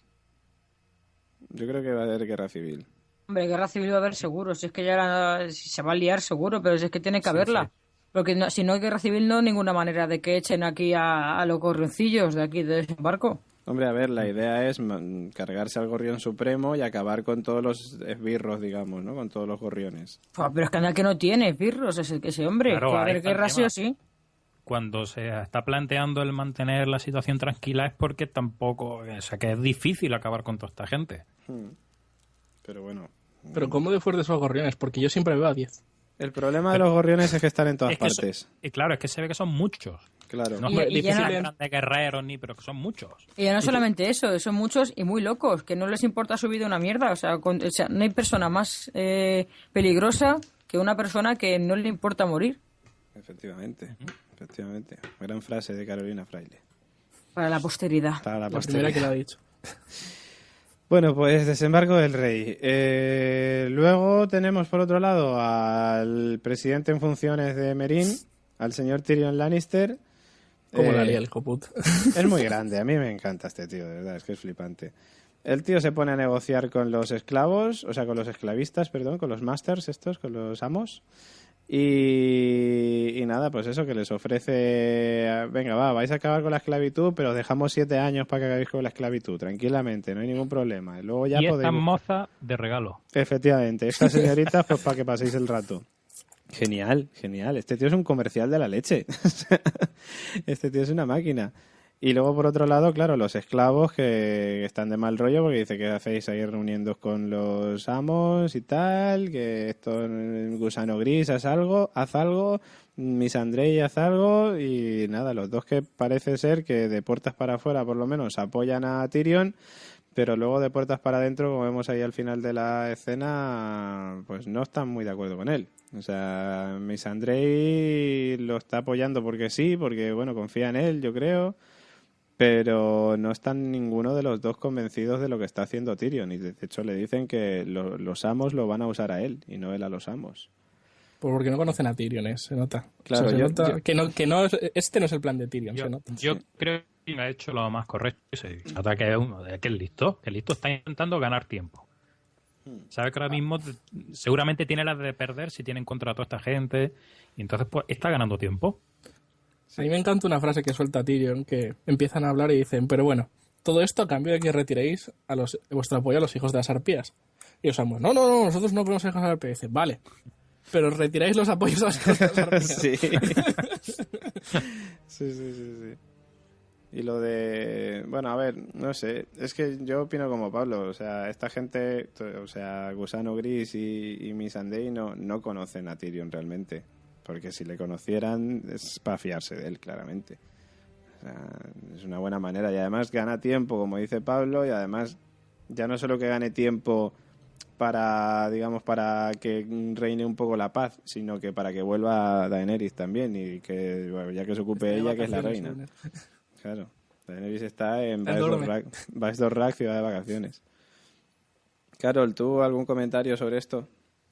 Yo creo que va a haber guerra civil. Hombre, guerra civil va a haber seguro. Si es que ya la- si se va a liar seguro, pero si es que tiene que Sí, haberla. sí. Porque no- si no hay guerra civil, no hay ninguna manera de que echen aquí a, a los gorrioncillos de aquí de ese barco. Hombre, a ver, la idea es man- cargarse al Gorrión Supremo y acabar con todos los esbirros, digamos, ¿no? Con todos los gorriones. Fua, pero es que anda que no tiene, pirros, ese, ese hombre. Claro, que va a ahí haber está el guerra sí tema. o sí. Cuando se está planteando el mantener la situación tranquila es porque tampoco, o sea, que es difícil acabar con toda esta gente. Hmm. Pero bueno. Pero ¿cómo de fuertes son los gorriones? Porque yo siempre veo a diez. El problema de los gorriones es que están en todas Es que so- partes. y claro, es que se ve que son muchos. Claro. No Y- son y ya no- grandes guerreros ni, pero que son muchos. Y ya no solamente eso, son muchos y muy locos, que no les importa su vida una mierda. O sea, con- o sea, no hay persona más eh, peligrosa que una persona que no le importa morir. Efectivamente. Efectivamente. Gran frase de Carolina Fraile. Para la posteridad. Para la La primera posteridad. que lo ha dicho. Bueno, pues Desembarco del Rey. Eh, luego tenemos por otro lado al presidente en funciones de Meereen, al señor Tyrion Lannister. Como Eh, la lía el hijo puta. Es muy grande, a mí me encanta este tío, de verdad, es que es flipante. El tío se pone a negociar con los esclavos, o sea, con los esclavistas, perdón, con los masters estos, con los amos. Y, y nada, pues eso, que les ofrece, venga, va, vais a acabar con la esclavitud, pero os dejamos siete años para que acabéis con la esclavitud, tranquilamente, no hay ningún problema. Y luego ya y esta podéis... moza de regalo. Efectivamente, esta señorita, pues para que paséis el rato. Genial, genial. Este tío es un comercial de la leche. Este tío es una máquina. Y luego, por otro lado, claro, los esclavos que están de mal rollo porque dice que hacéis ahí reuniendo con los amos y tal, que esto el gusano gris, haz algo, haz algo, Miss Andrei, haz algo, y nada, los dos que parece ser que de puertas para afuera, por lo menos, apoyan a Tyrion, pero luego de puertas para adentro, como vemos ahí al final de la escena, pues no están muy de acuerdo con él. O sea, Missandei lo está apoyando porque sí, porque bueno, confía en él, yo creo, pero no están ninguno de los dos convencidos de lo que está haciendo Tyrion, y de hecho le dicen que lo, los amos lo van a usar a él y no él a los amos. Pues porque no conocen a Tyrion, ¿eh? Se nota. Claro, o sea, se yo, nota yo... que no, que no es, este no es el plan de Tyrion, Yo, se nota. yo creo que ha hecho lo más correcto. Se nota que es uno, que es listo, que listo está intentando ganar tiempo. Sabe que ahora mismo seguramente tiene las de perder si tiene en contra a toda esta gente, y entonces pues está ganando tiempo. A mí me encanta una frase que suelta Tyrion, que empiezan a hablar y dicen, pero bueno, todo esto a cambio de que retiréis a los, vuestro apoyo a los hijos de las arpías. Y los amos, no, no, no, nosotros no podemos ser hijos de las arpías. Y dicen, vale, pero retiráis los apoyos a los hijos de las arpías. Sí. sí, sí, sí, sí. Y lo de... Bueno, a ver, no sé. Es que yo opino como Pablo. O sea, esta gente, o sea, Gusano Gris y, y Missandei no, no conocen a Tyrion realmente. Porque si le conocieran es para fiarse de él, claramente. O sea, es una buena manera. Y además gana tiempo, como dice Pablo, y además ya no solo que gane tiempo para, digamos, para que reine un poco la paz, sino que para que vuelva Daenerys también, y que, bueno, ya que se ocupe ella, que es la reina. Claro, Daenerys está en Vaes Dorrak, ciudad de vacaciones. Carol, ¿tú algún comentario sobre esto?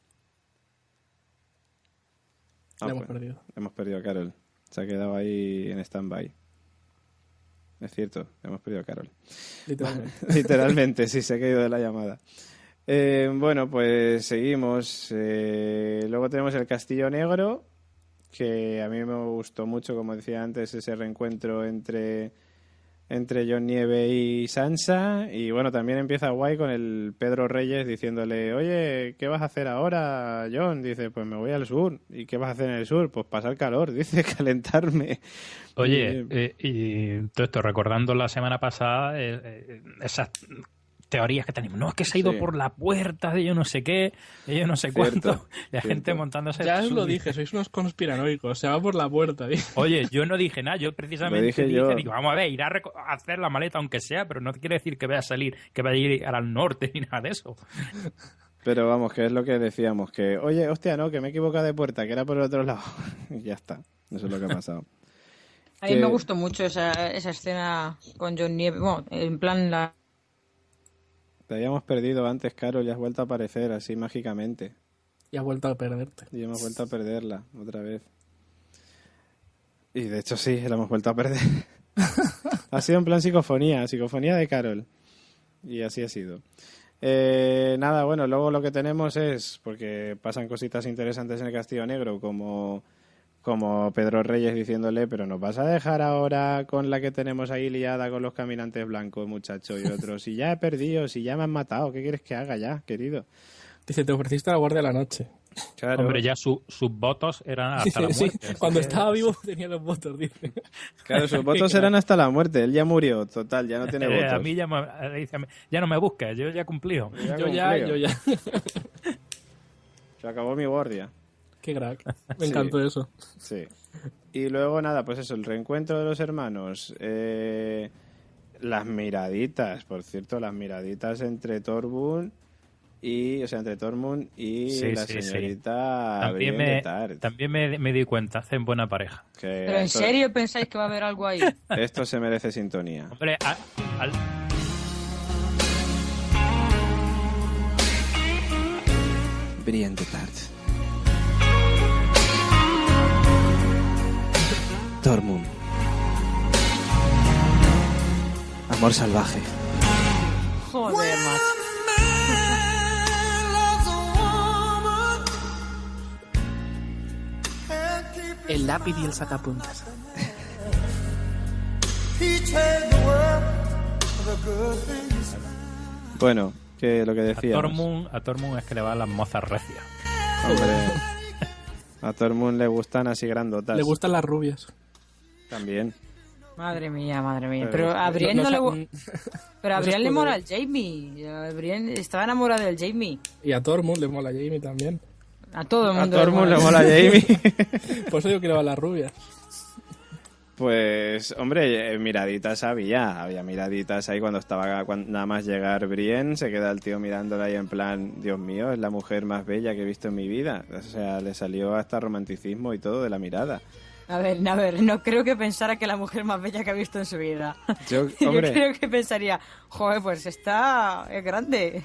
Ah, La hemos pues, perdido. Hemos perdido a Carol. Se ha quedado ahí en stand-by. Es cierto, hemos perdido a Carol. Literalmente. Literalmente, sí, se ha caído de la llamada. Eh, bueno, pues seguimos. Eh, luego tenemos el Castillo Negro, que a mí me gustó mucho, como decía antes, ese reencuentro entre, entre Jon Nieve y Sansa. Y bueno, también empieza guay con el Pedro Reyes diciéndole, oye, ¿qué vas a hacer ahora, Jon? Dice, pues me voy al sur. ¿Y qué vas a hacer en el sur? Pues pasar calor, dice, calentarme. Oye, y, eh, y todo esto, recordando la semana pasada, eh, eh, esas teorías que tenemos, no, es que se ha ido sí. por la puerta de yo no sé qué, de yo no sé Cierto, cuánto, la cierto. gente montándose... Ya os su- lo dije, sois unos conspiranoicos, se va por la puerta. ¿eh? Oye, yo no dije nada, yo precisamente dije dije, yo. digo, vamos a ver, ir a, reco- a hacer la maleta aunque sea, pero no quiere decir que vaya a salir, que vaya a ir al norte ni nada de eso. Pero vamos, que es lo que decíamos, que, oye, hostia, no, que me he equivocado de puerta, que era por el otro lado. Y ya está, eso es lo que ha pasado. A mí Que- me gustó mucho esa, esa escena con Jon Nieve. Bueno, en plan la... Te habíamos perdido antes, Carol, y has vuelto a aparecer así mágicamente. Y ha vuelto a perderte. Y hemos vuelto a perderla otra vez. Y de hecho sí, la hemos vuelto a perder. Ha sido en plan psicofonía, psicofonía de Carol. Y así ha sido. Eh, nada, bueno, luego lo que tenemos es, porque pasan cositas interesantes en el Castillo Negro, como, como Pedro Reyes diciéndole, pero nos vas a dejar ahora con la que tenemos ahí liada con los caminantes blancos, muchacho, y otros. Si ya he perdido, si ya me han matado, ¿qué quieres que haga ya, querido? Dice, te ofreciste a la guardia de la noche. Claro. Hombre, ya su- sus votos eran hasta Dice, la sí, muerte. así cuando que- estaba vivo tenía los votos, dice. Claro, sus votos Qué eran hasta la muerte. Él ya murió, total, ya no tiene Eh, votos. a mí ya, me, eh, dice, ya no me busques, yo ya he cumplido. Ya Yo ya, cumplió. yo ya. Se acabó mi guardia. Qué crack. Me Sí. encantó eso. Sí. Y luego, nada, pues eso, el reencuentro de los hermanos. Eh, las miraditas, por cierto, las miraditas entre Tormund y, o sea, entre Tormund y Sí, la sí, sí. señorita También, Brienne de me, Tarth. también me, me di cuenta, hacen buena pareja. Que ¿Pero en esto, serio pensáis que va a haber algo ahí? esto se merece sintonía. Hombre, a- al- Brienne de Tarth. Tormund. Amor salvaje. Joder, macho. El lápiz y el sacapuntas. Bueno, que lo que a decíamos. Tormund, a Tormund es que le van las mozas recias. Hombre, a Tormund le gustan así grandotas. Le gustan las rubias. También. Madre mía, madre mía. Pero- Pero a Brienne No- no, no le... sa- Pero a no se Brienne le puede- mola el Jaime. A Brienne estaba enamorada del Jaime. Y a Tormund le mola Jamie también. A todo el A mundo Tormund le mola Jamie. Por eso digo que le van las rubias. Pues, hombre, eh, miraditas había, había miraditas ahí cuando estaba, cuando, nada más llegar Brienne, se queda el tío mirándola ahí en plan, Dios mío, es la mujer más bella que he visto en mi vida. O sea, le salió hasta romanticismo y todo de la mirada. A ver, a ver, no creo que pensara que la mujer más bella que ha visto en su vida. Yo, Yo hombre, creo que pensaría, joder, pues está, es grande.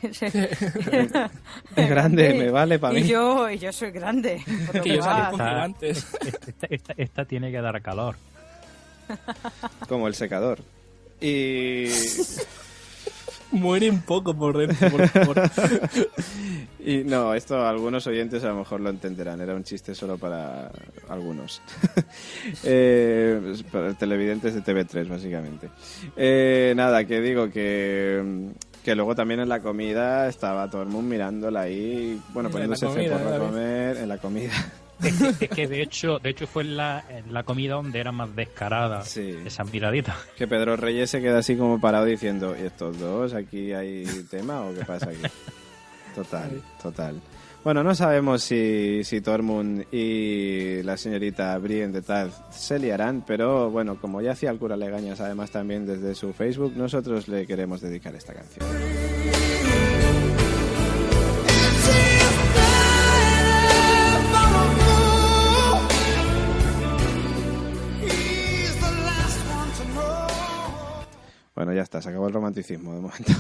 es grande, me vale para mí. Y yo, y yo soy grande. por lo Que yo salí cual- con gigantes. Esta, esta- esta tiene que dar calor. Como el secador. Y... Muere un poco por dentro, por favor. Y no, esto algunos oyentes a lo mejor lo entenderán, era un chiste solo para algunos. eh, para televidentes de T V tres, básicamente. Eh, nada, que digo que, que luego también en la comida estaba todo el mundo mirándola ahí, bueno, En poniéndose la comida, cepos a David. comer en la comida. Es que, es que de hecho, de hecho fue en la, en la comida donde era más descarada Sí. esa miradita. Que Pedro Reyes se queda así como parado diciendo, ¿y estos dos aquí hay tema o qué pasa aquí? Total, total. Bueno, no sabemos si, si Tormund y la señorita Brienne de Tarth se liarán, pero bueno, como ya hacía el cura Legañas además también desde su Facebook, nosotros le queremos dedicar esta canción. Bueno, ya está, se acabó el romanticismo de momento.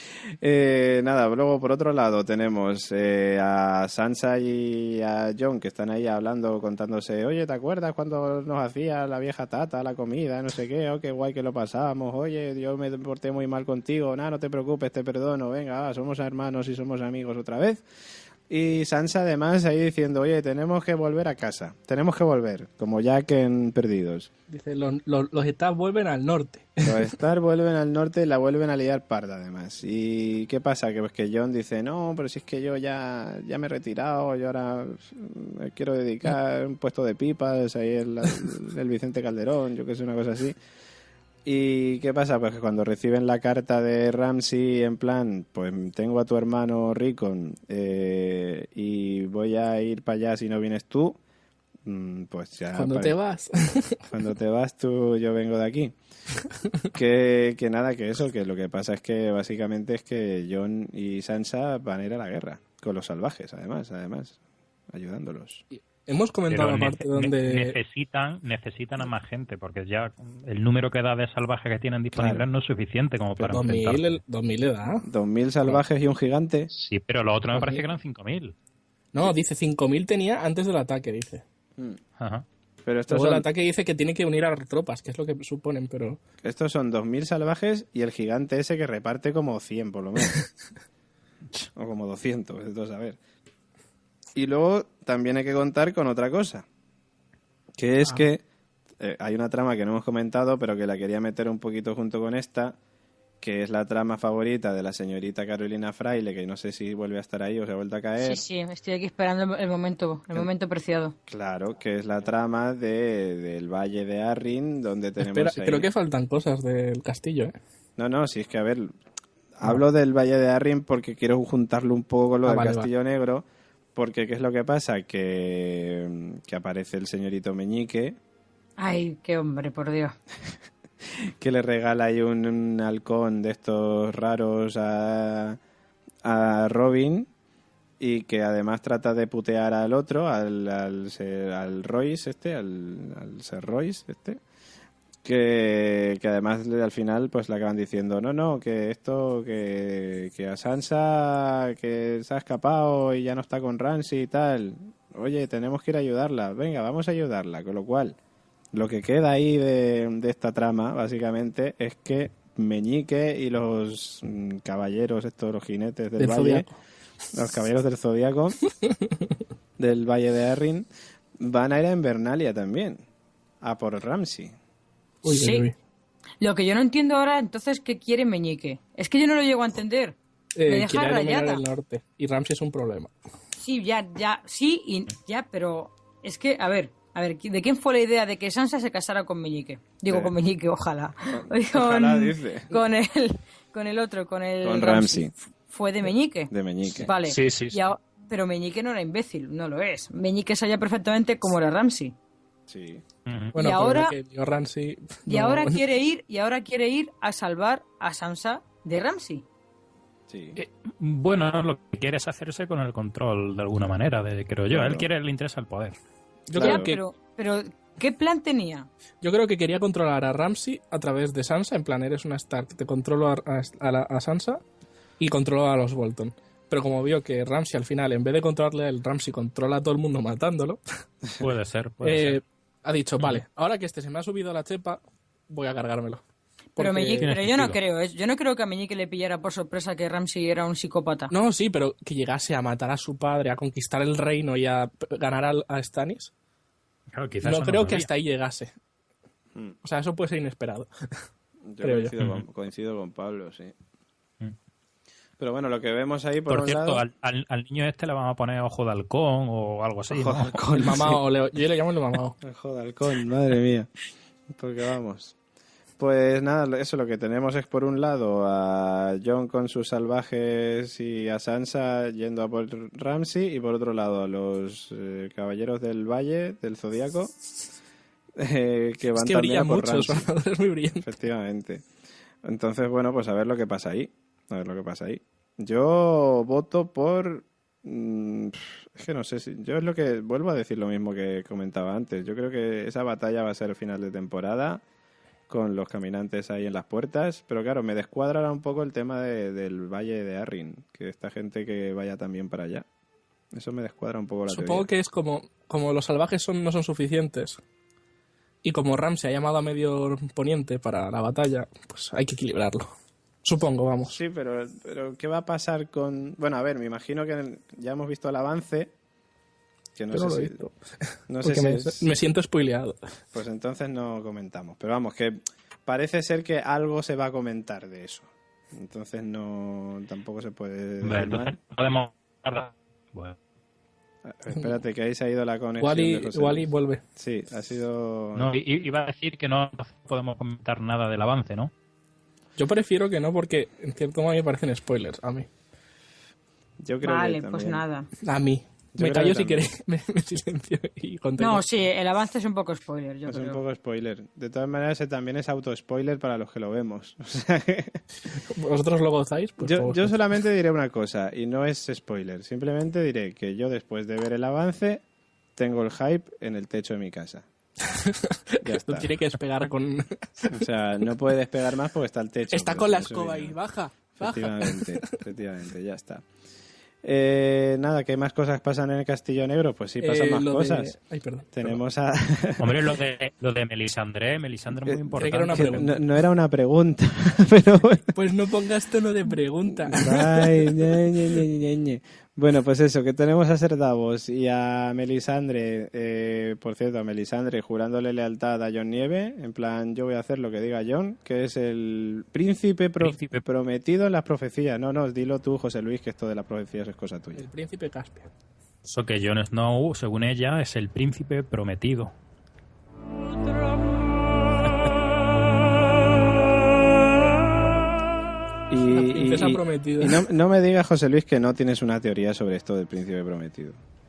eh, nada, luego por otro lado tenemos eh, a Sansa y a Jon que están ahí hablando, contándose, oye, ¿te acuerdas cuando nos hacía la vieja tata la comida, no sé qué, oh, qué guay que lo pasábamos, oye, yo me porté muy mal contigo, nada, no te preocupes, te perdono, venga, va, somos hermanos y somos amigos otra vez. Y Sansa además ahí diciendo, oye, tenemos que volver a casa, tenemos que volver, como Jack en Perdidos. Dice, los, los, los Stark vuelven al norte. Los Stark vuelven al norte y la vuelven a liar parda además. ¿Y qué pasa? Que pues que Jon dice, no, pero si es que yo ya, ya me he retirado, yo ahora me quiero dedicar un puesto de pipas, ahí el, el Vicente Calderón, yo que sé, una cosa así. ¿Y qué pasa? Pues que cuando reciben la carta de Ramsay en plan, pues tengo a tu hermano Rickon eh, y voy a ir para allá si no vienes tú, pues ya... Cuando pare- te vas. Cuando te vas tú, yo vengo de aquí. que, que nada, que eso, que lo que pasa es que básicamente es que Jon y Sansa van a ir a la guerra, con los salvajes además, además, ayudándolos. Hemos comentado Pero la parte nece- donde... necesitan, necesitan a más gente, porque ya el número que da de salvajes que tienen disponibles Claro. no es suficiente como para dos mil, enfrentarse. el- dos mil le da. Dos mil salvajes y un gigante. Sí, pero lo otro me dos parece mil. que eran cinco mil. No, dice cinco mil tenía antes del ataque, dice. Ajá. Pero estos Luego el son, ataque dice que tiene que unir a tropas, que es lo que suponen, pero... estos son dos mil salvajes y el gigante ese que reparte como cien por lo menos. O como doscientos, de todo saber. Y luego también hay que contar con otra cosa. Que es Ah. que eh, hay una trama que no hemos comentado, pero que la quería meter un poquito junto con esta, que es la trama favorita de la señorita Carolina Fraile, que no sé si vuelve a estar ahí o se ha vuelto a caer. Sí, sí, estoy aquí esperando el momento, el momento preciado. Claro, que es la trama de, del Valle de Arryn, donde tenemos Espera, ahí... creo que faltan cosas del castillo, ¿eh? No, no, si es que, a ver, hablo del Valle de Arryn porque quiero juntarlo un poco con lo Ah, del vale, Castillo Negro, porque ¿qué es lo que pasa? Que, que aparece el señorito Meñique, Ay, qué hombre, por Dios. que le regala ahí un, un halcón de estos raros a, a Robin, y que además trata de putear al otro, al, al, ser- al Royce este, al, al Ser Royce este, que, que además le- al final pues le acaban diciendo, no, no, que esto, que, que a Sansa que se ha escapado y ya no está con Ramsay y tal, oye, tenemos que ir a ayudarla, venga, vamos a ayudarla, con lo cual lo que queda ahí de, de esta trama básicamente es que Meñique y los mm, caballeros estos, los jinetes del, Del valle, Zodíaco. los caballeros del Zodíaco del Valle de Arryn van a ir a Invernalia también, a por Ramsay. Uy, Sí. uy, uy. Lo que yo no entiendo ahora, entonces, ¿qué quiere Meñique? Es que yo no lo llego a entender. Me Eh, deja quiere dominar rayada. el norte. Y Ramsay es un problema. Sí, ya, ya, sí y ya, pero es que, a ver, a ver, ¿de quién fue la idea de que Sansa se casara con Meñique? Digo, Sí. con Meñique, ojalá. Con, Ojalá, dice. Con el, con el otro, con el Con Ramsay. Fue de Meñique. De Meñique. Vale. Sí, sí, sí. Y ahora- pero Meñique no era imbécil, no lo es. Meñique sabía perfectamente cómo era Ramsay. Sí. Ujú. Bueno, Y pero ahora- que Leo Ramsey Y no- ahora quiere ir, y ahora quiere ir a salvar a Sansa de Ramsay. Sí. Eh, Bueno, lo que quiere es hacerse con el control de alguna manera, de, creo yo. Claro. Él quiere, le interesa el poder. Yo Claro. creo que Pero, pero, ¿qué plan tenía? Yo creo que quería controlar a Ramsay a través de Sansa, en plan, eres una Stark, te controlo a, a- a la- a Sansa y controlo a los Bolton. Pero como vio que Ramsay al final, en vez de controlarle a él, Ramsay controla a todo el mundo matándolo, Puede ser, puede eh, ser. ha dicho, vale, ahora que este se me ha subido a la chepa, voy a cargármelo. Pero, Porque- Meñique- Tiene pero yo no sentido. creo, ¿eh? yo no creo que a Meñique le pillara por sorpresa que Ramsay era un psicópata. No, sí, pero que llegase a matar a su padre, a conquistar el reino y a p- ganar al- a, Stannis, Claro, quizás no eso creo lo que sabía. hasta ahí llegase. Mm. O sea, eso puede ser inesperado. Yo creo yo. coincido, con, Ujú. coincido con Pablo, sí. Mm. Pero bueno, lo que vemos ahí por, Por un cierto, lado... al, al- al niño este le van a poner ojo de halcón o algo así. ¿no? Ojo de halcón, El mamao, Leo- yo le llamo el mamao. sí. Ojo de halcón, madre mía. Porque vamos. Pues nada, eso lo que tenemos es por un lado a Jon con sus salvajes y a Sansa yendo a por Ramsay y por otro lado a los eh, caballeros del Valle, del Zodíaco, eh, que van Es que también brilla a por mucho, Ramsay. es muy brillante. Efectivamente. Entonces, bueno, pues a ver lo que pasa ahí. A ver lo que pasa ahí. Yo voto por... mm, es que no sé si... Yo es lo que... Vuelvo a decir lo mismo que comentaba antes. Yo creo que esa batalla va a ser el final de temporada con los caminantes ahí en las puertas. Pero claro, me descuadrará un poco el tema de- del Valle de Arryn. Que esta gente que vaya también para allá. Eso me descuadra un poco la Supongo teoría. que es como, como los salvajes son, no son suficientes y como Ramsay ha llamado a medio poniente para la batalla, pues hay que equilibrarlo. Supongo, vamos. Sí, pero, pero ¿qué va a pasar con...? Bueno, a ver, me imagino que en el- ya hemos visto el avance. Que no Yo no sé lo he si... visto. No sé Porque si me, es- me siento spoileado. Pues entonces no comentamos. Pero vamos, que parece ser que algo se va a comentar de eso. Entonces no tampoco se puede Hombre, decir entonces más. no podemos... Bueno, Espérate, que ahí se ha ido la conexión Wally, de José Wally Luis. vuelve. Sí, ha sido... no, i- iba a decir que no podemos comentar nada del avance, ¿no? Yo prefiero que no porque en cierto modo me parecen spoilers a mí. Yo creo Vale, que pues también. nada. A mí. Yo Me creo callo que si también. queréis, me, me silencio y contéis. No, sí, el avance es un poco spoiler, yo Es creo. un poco spoiler. De todas maneras, ese también es auto-spoiler para los que lo vemos. O sea que- ¿Vosotros lo gozáis? Pues yo, por yo vosotros. solamente diré una cosa, y no es spoiler. Simplemente diré que yo, después de ver el avance, tengo el hype en el techo de mi casa. Ya No está. tiene que despegar con... O sea, no puede despegar más porque está el techo. Está Pero con la eso escoba ya- ahí, baja, baja. Efectivamente, efectivamente, ya está. Eh, nada, ¿qué más cosas pasan en el Castillo Negro? Pues sí, pasan Eh, más lo de- cosas. Ay, perdón. Tenemos a... Hombre, lo de, lo de Melisandre, Melisandre es muy Eh, importante. creí que era una que pregunta. no, no era una pregunta, pero bueno. Pues no pongas tono de pregunta. Ay, ñe, ñe, ñe, ñe, ñe. Bueno, pues eso, que tenemos a Ser Davos y a Melisandre, eh, por cierto, a Melisandre jurándole lealtad a Jon Nieve, en plan, yo voy a hacer lo que diga Jon, que es el príncipe, pro- Príncipe. prometido en las profecías. No, no, dilo tú, José Luis, que esto de las profecías es cosa tuya. El príncipe Caspian. Eso que Jon Snow, según ella, es el príncipe prometido. Y, La princesa y- y- prometida. y no, no me digas, José Luis, que no tienes una teoría sobre esto del príncipe prometido.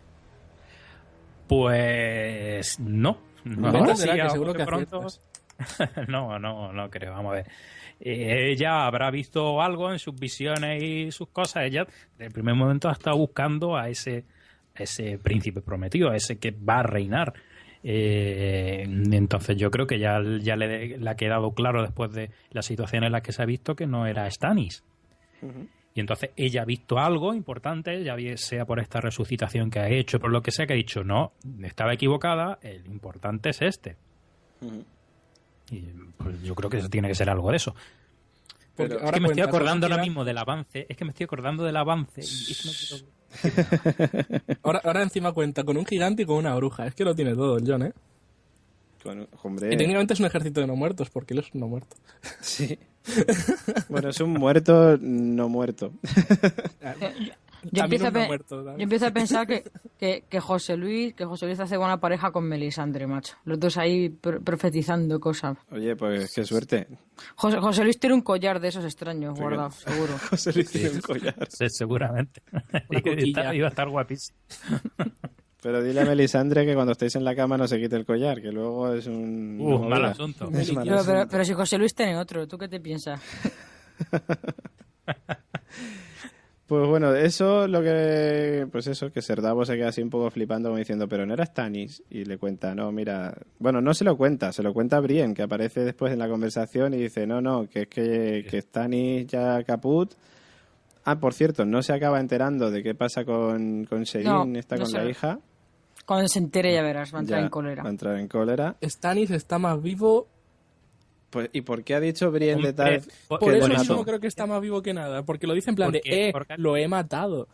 Pues no. No, Invéntatela, sí, que a seguro bote que pronto. aciertas. No, no, no creo. Vamos a ver. Eh, ella habrá visto algo en sus visiones y sus cosas. Ella, desde el primer momento, ha estado buscando a ese, a ese príncipe prometido, a ese que va a reinar. Eh, entonces, yo creo que ya, ya le, le ha quedado claro después de las situaciones en las que se ha visto que no era Stannis. Y entonces ella ha visto algo importante, ya sea por esta resucitación que ha hecho, por lo que sea, que ha dicho, no, estaba equivocada, el importante es este. Y pues yo creo que eso tiene que ser algo de eso. Porque Es ahora que me estoy cuentas, acordando ahora ahora- mismo del avance, es que me estoy acordando del avance. Y es que no quiero- Ahora, ahora encima cuenta con un gigante y con una bruja. Es que lo tiene todo el John, ¿eh? Con- hombre, Y técnicamente es un ejército de no muertos, porque él es un no muerto. sí. Bueno, es un muerto no muerto. Yo También empiezo, a un no pe- muerto, yo ¿sabes? empiezo a pensar que, que, que José Luis que José Luis hace buena pareja con Melisandre, macho. Los dos ahí pro- profetizando cosas. Oye, pues qué suerte. José, José Luis tiene un collar de esos extraños Pero- guardado, seguro. José Luis tiene un collar. Sí, seguramente. Una coquilla. Iba a estar guapísimo. Pero dile a Melisandre que cuando estéis en la cama no se quite el collar, que luego es un... Uh, una mal movida. asunto. Es mal Pero, pero, asunto. pero si José Luis tiene otro, ¿tú qué te piensas? Pues bueno, eso lo que... Pues eso, que Ser Davos se queda así un poco flipando como diciendo, pero no era Stannis. Y le cuenta, no, mira... Bueno, no se lo cuenta, se lo cuenta a Brienne, que aparece después en la conversación y dice, no, no, que es que, que Stannis ya caput. Ah, por cierto, no se acaba enterando de qué pasa con, con Shireen, No, está no con sé. la hija. Cuando se entere ya verás, va a entrar Ya, en cólera. Va a entrar en cólera. Stannis está más vivo. Pues, ¿y por qué ha dicho Brienne de Hombre, tal por- Por que eso lo mismo mató? creo que está más vivo que nada. Porque lo dice en plan de, Porque- eh, porque- lo he matado.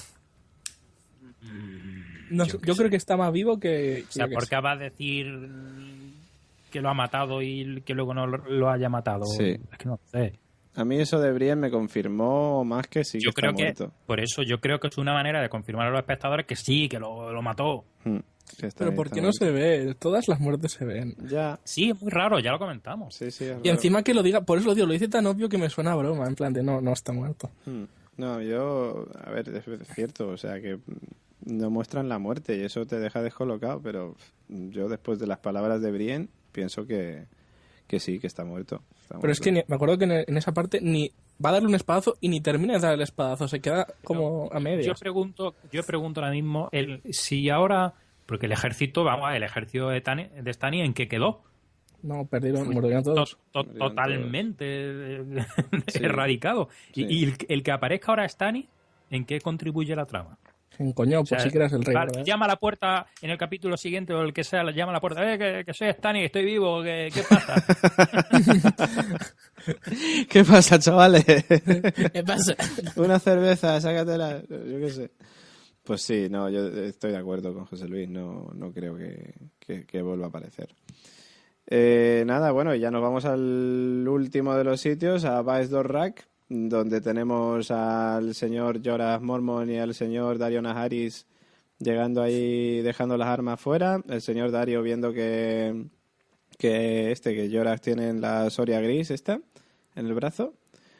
No sé, Yo qué yo sé. creo que está más vivo que... O sea, yo qué ¿por sé. qué va a decir que lo ha matado y que luego no lo, lo haya matado? Sí. Es que no sé. A mí eso de Brienne me confirmó más que sí que Yo está creo que, muerto. por eso, yo creo que es una manera de confirmar a los espectadores que sí, que lo, lo mató. Hmm, que está- Pero ¿por está qué no muerto. se ve? Todas las muertes se ven. Ya, Sí, es muy raro, ya lo comentamos. sí, sí. es Y raro. encima que lo diga, por eso lo digo, lo dice tan obvio que me suena a broma, en plan de no, no está muerto. Hmm. No, yo, a ver, es cierto, o sea que no muestran la muerte y eso te deja descolocado, pero yo después de las palabras de Brienne pienso que, que sí, que está muerto. Está Pero es muerto. que ni- me acuerdo que en, en esa parte ni va a darle un espadazo y ni termina de dar el espadazo, se queda como a Yo medias. pregunto, yo pregunto ahora mismo el, si ahora, porque el ejército, vamos, el ejército de, Tani, de Stani, ¿en qué quedó? No, perdieron, murieron To- todos. to- Murieron totalmente eh, Sí. erradicado. Y, Sí. y el, el que aparezca ahora Stani, ¿en qué contribuye la trama? En coño, pues O sea, sí que eras el rey, vale, ¿verdad? llama a la puerta en el capítulo siguiente o el que sea, llama a la puerta, eh, que, que soy Stani, estoy vivo, ¿qué, qué pasa? ¿Qué pasa, chavales? ¿Qué pasa? Una cerveza, sácatela, yo qué sé. Pues sí, no, yo estoy de acuerdo con José Luis, no, no creo que, que, que vuelva a aparecer. Eh, nada, bueno, ya nos vamos al último de los sitios, a Vaes Dorrak, donde tenemos al señor Jorah Mormont y al señor Dario Naharis llegando ahí, dejando las armas fuera. El señor Dario viendo que, que este, que Jorah tiene en la Soria gris esta, en el brazo.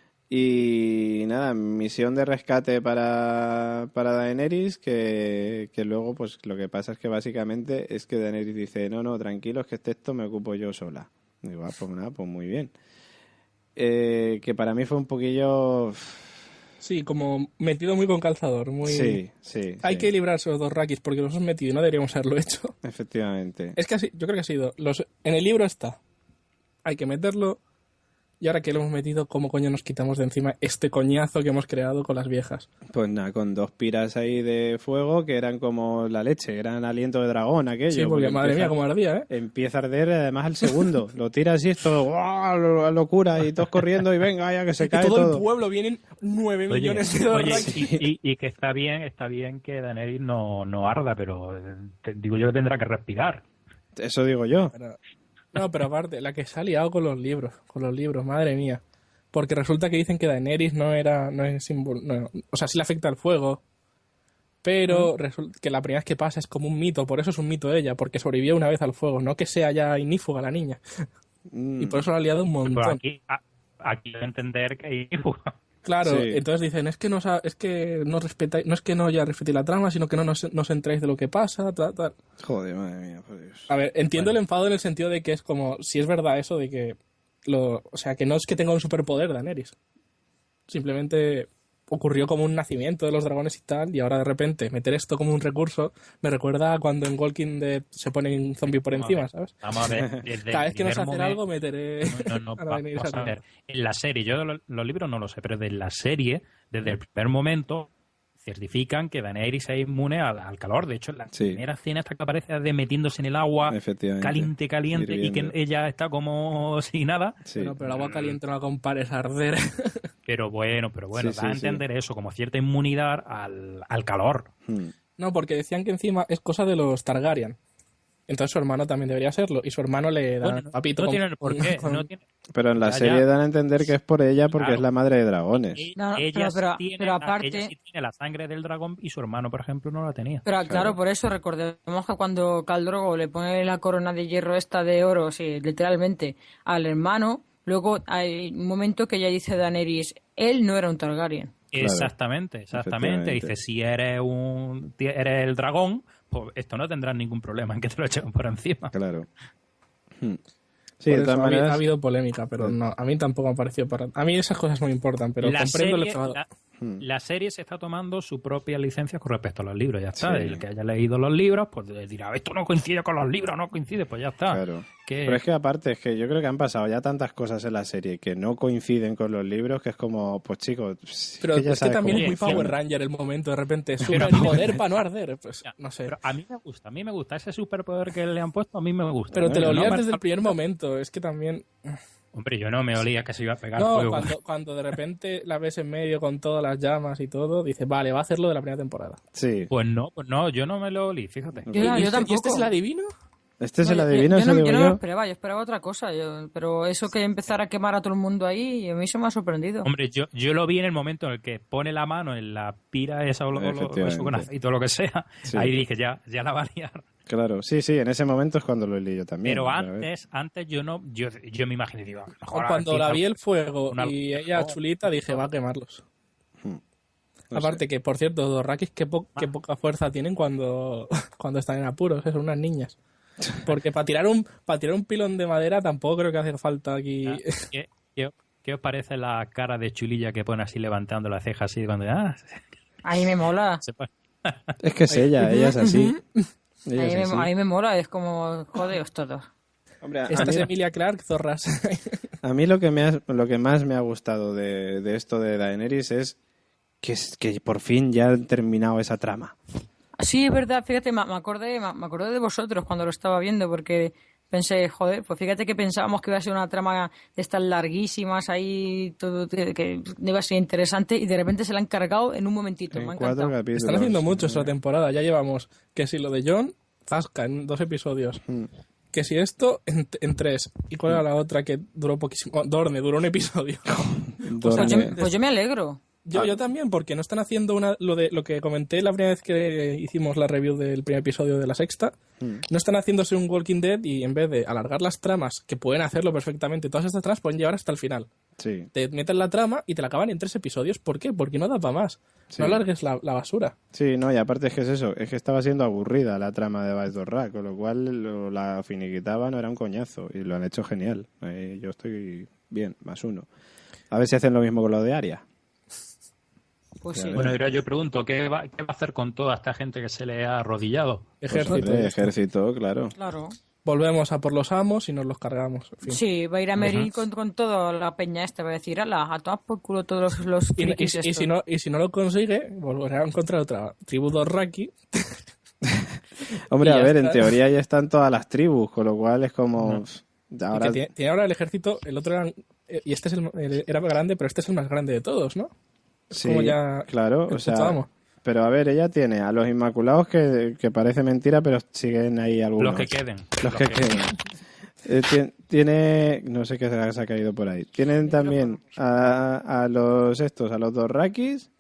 Y nada, misión de rescate para, para Daenerys, que, que luego pues lo que pasa es que básicamente es que Daenerys dice, no, no, tranquilos que este esto me ocupo yo sola. Y digo, ah, pues nada, pues muy bien. Eh, que para mí fue un poquillo... Sí, como metido muy con calzador, muy... Sí, sí. Hay sí, que librarse los dos rakis porque los hemos metido y no deberíamos haberlo hecho. efectivamente. Es que así, yo creo que ha sido... Los, en el libro está. Hay que meterlo. Y ahora que lo hemos metido, ¿cómo coño nos quitamos de encima este coñazo que hemos creado con las viejas? Pues nada, con dos piras ahí de fuego que eran como la leche, eran aliento de dragón aquello. Sí, porque madre empieza- mía, cómo ardía, ¿eh? Empieza a arder además al segundo. Lo tira así, esto, ¡guau! lo- locura, y todos corriendo y venga, ya que se Y cae todo, todo. el pueblo vienen nueve Oye, millones de oye, rakis. y, y- y que está bien, está bien que Daenerys no, no arda, pero eh, te- digo yo que tendrá que respirar. Eso digo yo. Pero- no, pero aparte, la que se ha liado con los libros, con los libros, madre mía. Porque resulta que dicen que Daenerys no era, no es símbolo, no, o sea, sí le afecta al fuego, pero resulta que la primera vez que pasa es como un mito, por eso es un mito ella, porque sobrevivió una vez al fuego, no que sea ya inífuga la niña. Mm, Y por eso la ha liado un Pero montón. aquí, a- aquí hay que entender que hay Claro, Sí. entonces dicen, es que no sa- es que no respetáis, no es que no ya respetéis la trama, sino que no nos, nos entréis de lo que pasa, tal, tal. Joder, madre mía, por Dios. A ver, entiendo Bueno. el enfado en el sentido de que es como, si es verdad eso de que lo, o sea, que no es que tenga un superpoder Daenerys. Simplemente ocurrió como un nacimiento de los dragones y tal, y ahora de repente meter esto como un recurso me recuerda a cuando en Walking Dead se pone un zombie por encima, ¿sabes? Vamos a ver. Desde Cada el vez que nos primer hacer momento- algo meteré No, no, no, a va- Daenerys vamos a a ver. En la serie, yo de lo- los libros no lo sé, pero de la serie, desde el primer momento, certifican que Daenerys es inmune al, al calor. De hecho, en la Sí. primera escena esta que aparece de metiéndose en el agua, Efectivamente. caliente, caliente, y que Hirviendo. ella está como sin nada. Sí. Bueno, pero el agua caliente no la compares a arder. Pero bueno, pero bueno, Sí, da a sí, sí. entender eso, como cierta inmunidad al, al calor. Mm. No, porque decían que encima es cosa de los Targaryen. Entonces su hermano también debería serlo. Y su hermano le da Bueno, papito no con- tiene por con- qué. con- No tiene, Pero en la Ya, serie ya. dan a entender que es por ella porque Claro. es la madre de dragones. E- No, no, ella, pero- pero- sí tiene, pero la- aparte- ella sí tiene la sangre del dragón y su hermano, por ejemplo, no la tenía. Pero claro, Claro. por eso recordemos que cuando Khal Drogo le pone la corona de hierro esta de oro, sí, literalmente, al hermano, luego hay un momento que ella dice a Daenerys, él no era un Targaryen. Claro. Exactamente, exactamente. Efectivamente. Dice, si eres un ti- eres el dragón, pues esto no tendrá ningún problema en que te lo echen por encima. Claro. Hmm. Sí, Por de eso todas ha, habido, maneras... ha habido polémica, pero no, a mí tampoco me ha parecido para... A mí esas cosas no me importan, pero la comprendo el serie, enfado. la, Hmm. la serie se está tomando su propia licencia con respecto a los libros, ya está. Sí. El que haya leído los libros, pues dirá, esto no coincide con los libros, no coincide, pues ya está. Claro. Que- Pero es que aparte, es que yo creo que han pasado ya tantas cosas en la serie que no coinciden con los libros que es como, pues chicos, es Pero que ya es que sabes también cómo es muy funciona. Power Ranger el momento, de repente, Pero- super poder para no arder. Pues Ya, no sé. Pero a mí me gusta, a mí me gusta. Ese superpoder que le han puesto, a mí me gusta. Pero te lo No olías me- desde el primer momento. Es que también... Hombre, yo no me olía que se iba a pegar No, fuego. cuando, cuando de repente la ves en medio con todas las llamas y todo, dices, vale, va a hacerlo de la primera temporada. Sí. Pues no, pues no, yo no me lo olí, fíjate. Yo, ¿Y, yo este, tampoco. ¿Y este es el adivino? Este es No, el yo- adivino, yo, eso no, digo yo no me lo yo. esperaba, yo esperaba otra cosa. yo- pero eso que empezara a quemar a todo el mundo ahí, a mí se me ha sorprendido. Hombre, yo, yo lo vi en el momento en el que pone la mano en la pira esa o lo- lo- eso con Efectivamente. aceite o lo que sea. Sí. Ahí dije, ya, ya la va a liar. Claro, sí, sí, en ese momento es cuando lo leí yo también. Pero a ver. antes, antes yo no, yo, yo me imaginé, digo, a lo mejor Cuando aquí la está- vi el fuego una- y ella chulita, dije, va a quemarlos. No Aparte que, por cierto, los Rakis qué, po- qué poca fuerza tienen cuando, cuando están en apuros, ¿eh? Son unas niñas. Porque para tirar un para tirar un pilón de madera tampoco creo que hace falta aquí. Ah, ¿Qué, qué, qué os parece la cara de chulilla que pone así levantando la ceja así cuando ah, A mí me mola. se pone- Es que es ella, ella es así. A Ella mí, es me, así. a mí me mola, es como, jodeos todos. Hombre, a, Esta mí, es Emilia Clarke, zorras. a mí lo que me ha- lo que más me ha gustado de, de esto de Daenerys es que, es que por fin ya han terminado esa trama. Sí, es verdad, fíjate, me, me acordé, me, me acordé de vosotros cuando lo estaba viendo, porque pensé, joder, pues fíjate que pensábamos que iba a ser una trama de estas larguísimas ahí, todo que, que iba a ser interesante, y de repente se la han cargado en un momentito. En me ha cuatro encantado. capítulos. Están haciendo mucho esta temporada. Ya llevamos que si lo de John, zasca en dos episodios. Mm. Que si esto en, en tres. ¿Y cuál era la otra que duró poquísimo? Oh, Dorne, duró un episodio. Pues yo, Dorne- pues yo me alegro. Yo, yo también, porque no están haciendo una, lo de lo que comenté la primera vez que hicimos la review del primer episodio de la sexta. Mm. No están haciéndose un Walking Dead y en vez de alargar las tramas, que pueden hacerlo perfectamente, todas estas tramas pueden llevar hasta el final. Sí, Te meten la trama y te la acaban en tres episodios. ¿Por qué? Porque no da para más. Sí. No alargues la, la basura. sí, no, y aparte es que es eso, es que estaba siendo aburrida la trama de Baez Dorra, con lo cual lo- la finiquitaban, era un coñazo, y lo han hecho genial. Eh, yo estoy bien, más uno. A ver si hacen lo mismo con lo de Aria. Pues Ya sí. ves. Bueno, ahora yo pregunto, ¿qué va, ¿qué va a hacer con toda esta gente que se le ha arrodillado? Ejército. Pues, hombre, ejército, claro. Claro. Volvemos a por los amos y nos los cargamos. En fin. Sí, va a ir a Merín con, con toda la peña esta, va a decir, ala, a tomar por culo todos los, los Y, y- frikis y estos". si no, y si no lo consigue, volverá a encontrar otra tribu Dothraki. Hombre, Y a ya ver, en está. teoría ya están todas las tribus, con lo cual es como... Y Ahora, que tiene, tiene ahora el ejército, el otro era, eh, y este es el, el- era grande, pero este es el más grande de todos, ¿no? sí, como ya claro, o el sea... puto amo. Pero a ver, ella tiene a los Inmaculados que, que parece mentira, pero siguen ahí algunos. Los que queden. Los que queden. Eh, tien- tiene, no sé qué se ha, se ha caído por ahí. Tienen también a, a los estos, a los dos Rakis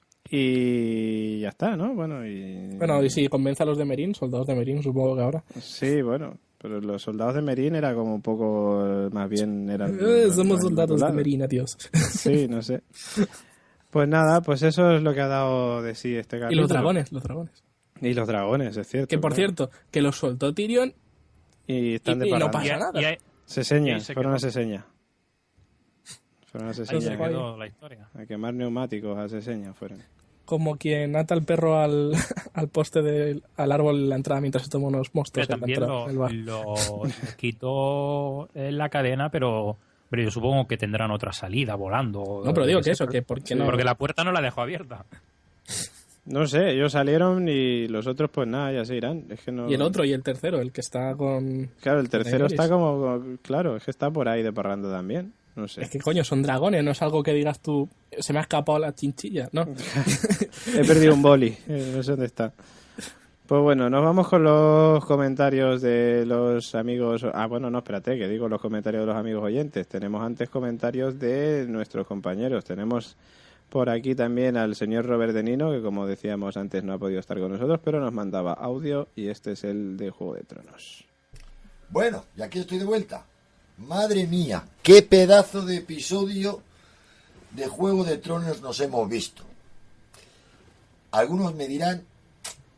y ya está, ¿no? Bueno, y Bueno, y si convence a los de Merín, soldados de Merín, supongo que ahora. sí, bueno, pero los soldados de Merín era como un poco, más bien eran. Eh, somos los soldados de Inmaculados. Merín, adiós. Sí, no sé. Pues nada, pues eso es lo que ha dado de sí este Y capítulo. los dragones, los dragones. Y los dragones, es cierto. Que por claro. cierto, que los soltó Tyrion Y están de y- y no parranda. pasa nada. Y ahí- Seseña, Y se fueron quedó. a Seseña. Fueron a ahí se Seseña. guay. quedó la historia. A quemar neumáticos a Seseña fueron. como quien ata al perro al, al poste del al árbol en la entrada mientras se toma unos mostos Pero en la también entrada lo, del bar. lo quitó en la cadena, pero, pero yo supongo que tendrán otra salida volando. No, pero digo que sé, eso, que por qué no. Porque la puerta no la dejó abierta. No sé, ellos salieron y los otros pues nada, ya se irán. Es que no... Y el otro y el tercero, el que está con... Claro, el tercero Daenerys. está como... Claro, es que está por ahí de parranda también. No sé. Es que coño, son dragones, no es algo que digas tú, se me ha escapado la chinchilla, ¿no? He perdido un boli, eh, no sé dónde está. Pues bueno, nos vamos con los comentarios de los amigos... Ah, bueno, no, espérate, que digo los comentarios de los amigos oyentes. Tenemos antes comentarios de nuestros compañeros. Tenemos por aquí también al señor Robert De Nino, que como decíamos antes no ha podido estar con nosotros, pero nos mandaba audio y este es el de Juego de Tronos. Bueno, y aquí estoy de vuelta. Madre mía, qué pedazo de episodio de Juego de Tronos nos hemos visto. Algunos me dirán,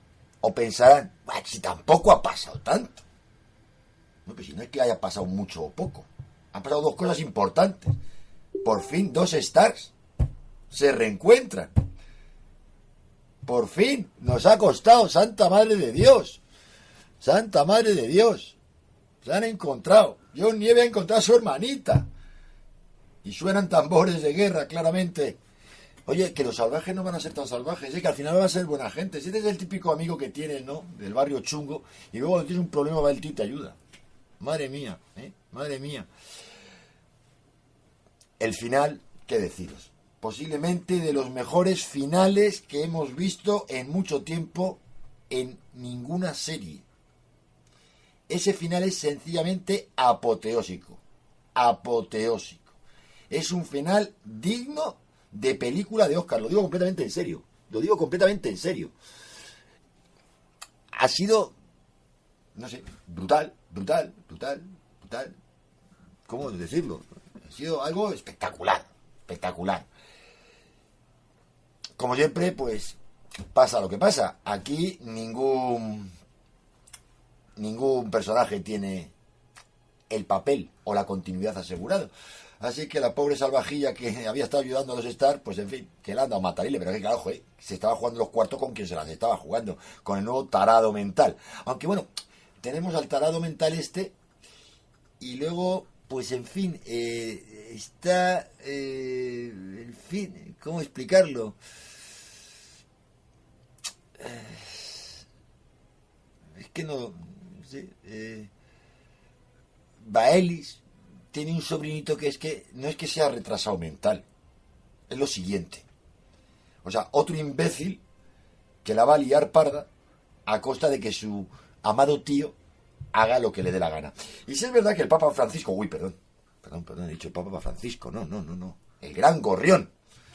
O pensarán, bueno, si tampoco ha pasado tanto. No, pues si no es que haya pasado mucho o poco. Han pasado dos cosas importantes. Por fin dos stars se reencuentran. Por fin nos ha costado, Santa Madre de Dios. Santa Madre de Dios. Se han encontrado. John Nieve ha encontrado a su hermanita. Y suenan tambores de guerra, claramente. Oye, que los salvajes no van a ser tan salvajes, ¿eh? Que al final van a ser buena gente. Si este es el típico amigo que tienes, ¿no? Del barrio chungo. Y luego cuando tienes un problema va el tío y te ayuda. Madre mía, ¿eh? Madre mía. El final, ¿qué deciros? Posiblemente de los mejores finales que hemos visto en mucho tiempo en ninguna serie. Ese final es sencillamente apoteósico. Apoteósico. Es un final digno de película de Oscar. Lo digo completamente en serio. Lo digo completamente en serio. Ha sido, no sé, brutal, brutal, brutal, brutal. ¿Cómo decirlo? Ha sido algo espectacular, espectacular. Como siempre, pues pasa lo que pasa. Aquí ningún ningún personaje tiene el papel o la continuidad asegurado. Así que la pobre salvajilla que había estado ayudando a los Stars, pues en fin, que le han dado matarile, pero que claro, joder, se estaba jugando los cuartos con quien se las estaba jugando, con el nuevo tarado mental. Aunque bueno, tenemos al tarado mental este, y luego, pues en fin, eh, está, eh, en fin, ¿cómo explicarlo? Es que no, no sé, eh, Baelis tiene un sobrinito que es que no es que sea retrasado mental, es lo siguiente. O sea, otro imbécil que la va a liar parda a costa de que su amado tío haga lo que le dé la gana. Y si es verdad que el Papa Francisco, uy, perdón, perdón, perdón, he dicho el Papa Francisco, no, no, no, no, el gran gorrión,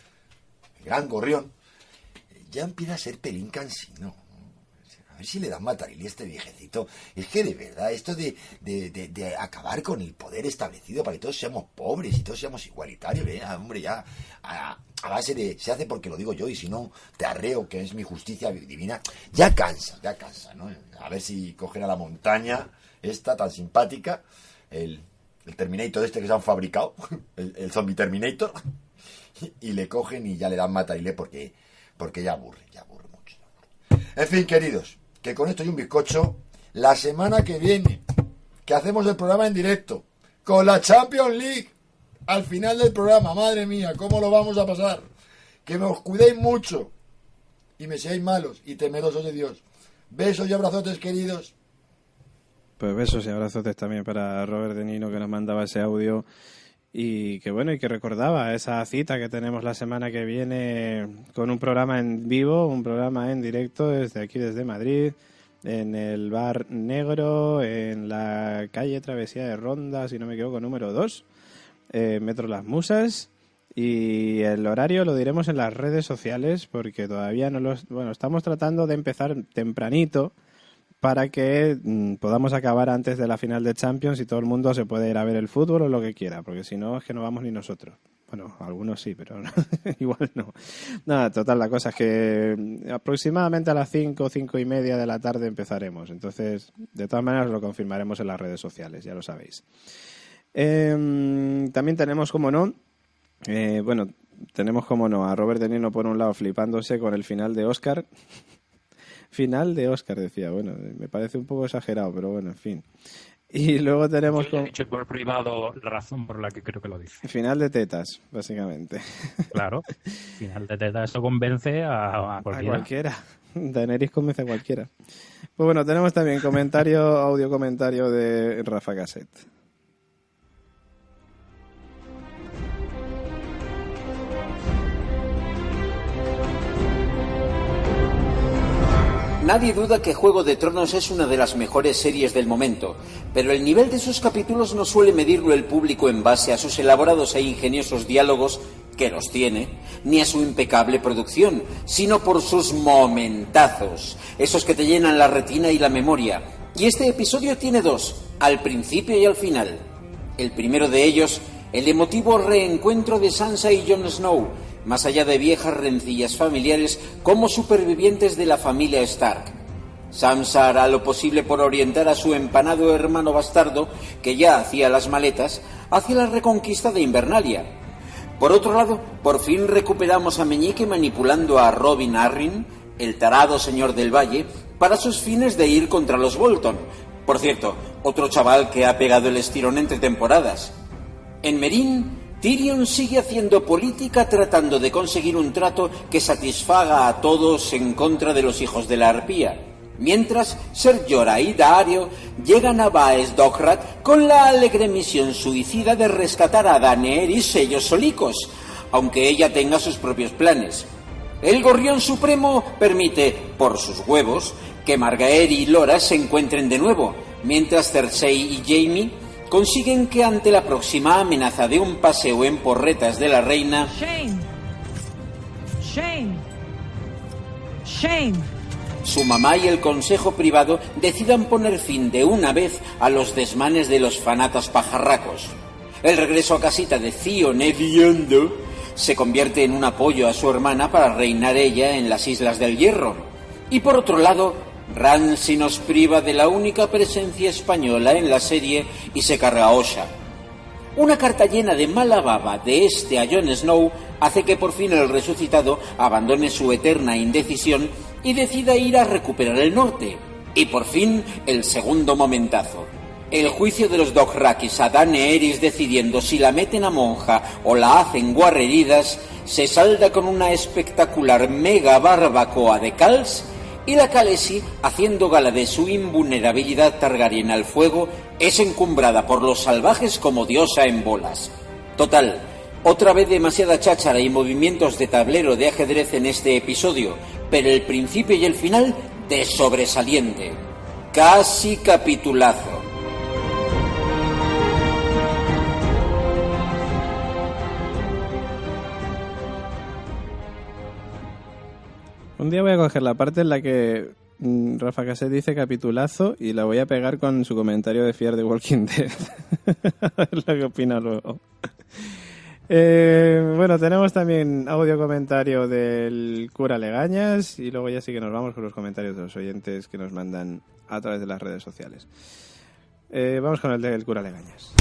el gran gorrión, ya empieza a ser pelín cansino. A ver si le dan matarile a este viejecito. Es que de verdad, esto de, de, de, de acabar con el poder establecido para que todos seamos pobres y todos seamos igualitarios, ¿eh? Hombre, ya a, a base de, se hace porque lo digo yo y si no, te arreo, que es mi justicia divina, ya cansa, ya cansa, ¿no? A ver si cogen a la montaña esta tan simpática, el, el Terminator este que se han fabricado, el, el Zombie Terminator, y, y le cogen y ya le dan matarile porque, porque ya aburre, ya aburre mucho. En fin, queridos, que con esto y un bizcocho, la semana que viene, que hacemos el programa en directo, con la Champions League, al final del programa, madre mía, cómo lo vamos a pasar. Que me os cuidéis mucho, y me seáis malos y temerosos de Dios. Besos y abrazotes, queridos. Pues besos y abrazotes también para Robert De Nino, que nos mandaba ese audio. Y que bueno, y que recordaba esa cita que tenemos la semana que viene con un programa en vivo, un programa en directo desde aquí, desde Madrid, en el Bar Negro, en la calle Travesía de Ronda, si no me equivoco, número dos, eh, Metro Las Musas. Y el horario lo diremos en las redes sociales porque todavía no lo... Bueno, estamos tratando de empezar tempranito para que mmm, podamos acabar antes de la final de Champions y todo el mundo se puede ir a ver el fútbol o lo que quiera, porque si no es que no vamos ni nosotros. Bueno, algunos sí, pero no, igual no. Nada, total, la cosa es que aproximadamente a las cinco, cinco y media de la tarde empezaremos. Entonces, de todas maneras lo confirmaremos en las redes sociales, ya lo sabéis. Eh, también tenemos, como no, eh, bueno, tenemos como no a Robert De Nino por un lado flipándose con el final de Oscar. Final de Oscar, decía. Bueno, me parece un poco exagerado, pero bueno, en fin. Y luego tenemos... Yo le he dicho por privado la razón por la que creo que lo dice. Final de tetas, básicamente. Claro, final de tetas, eso convence a, a cualquiera. A cualquiera. Daenerys convence a cualquiera. Pues bueno, tenemos también comentario, audio comentario de Rafa Gasset. Nadie duda que Juego de Tronos es una de las mejores series del momento, pero el nivel de sus capítulos no suele medirlo el público en base a sus elaborados e ingeniosos diálogos, que los tiene, ni a su impecable producción, sino por sus momentazos, esos que te llenan la retina y la memoria. Y este episodio tiene dos, al principio y al final. El primero de ellos, el emotivo reencuentro de Sansa y Jon Snow, más allá de viejas rencillas familiares como supervivientes de la familia Stark. Sansa hará lo posible por orientar a su empanado hermano bastardo, que ya hacía las maletas, hacia la reconquista de Invernalia. Por otro lado, por fin recuperamos a Meñique manipulando a Robin Arryn, el tarado señor del Valle, para sus fines de ir contra los Bolton. Por cierto, otro chaval que ha pegado el estirón entre temporadas. En Meereen, Tyrion sigue haciendo política tratando de conseguir un trato que satisfaga a todos en contra de los hijos de la arpía. Mientras, Ser Jorah y Daario llegan a Baes Dockrat con la alegre misión suicida de rescatar a Daenerys ellos solicos, aunque ella tenga sus propios planes. El Gorrión Supremo permite, por sus huevos, que Margaery y Loras se encuentren de nuevo, mientras Cersei y Jaime consiguen que ante la próxima amenaza de un paseo en porretas de la reina... Shame. Shame. Shame. Su mamá y el consejo privado decidan poner fin de una vez a los desmanes de los fanatas pajarracos. El regreso a casita de Theon hediondo se convierte en un apoyo a su hermana para reinar ella en las Islas del Hierro. Y por otro lado, Ramsay nos priva de la única presencia española en la serie y se carga a Osha. Una carta llena de mala baba de este a Jon Snow hace que por fin el resucitado abandone su eterna indecisión y decida ir a recuperar el norte. Y por fin, el segundo momentazo. El juicio de los Dothrakis a Daenerys decidiendo si la meten a monja o la hacen guarreridas se salda con una espectacular mega barbacoa de Khals y la Khaleesi, haciendo gala de su invulnerabilidad Targaryen al fuego, es encumbrada por los salvajes como diosa en bolas. Total, otra vez demasiada cháchara y movimientos de tablero de ajedrez en este episodio, pero el principio y el final de sobresaliente. Casi capitulazo. Un día voy a coger la parte en la que mm, Rafa Caset dice capitulazo y la voy a pegar con su comentario de Fear the Walking Dead. A ver lo que opina luego. Eh, bueno, tenemos también audio comentario del cura Legañas y luego ya sí que nos vamos con los comentarios de los oyentes que nos mandan a través de las redes sociales. Eh, vamos con el del cura Legañas.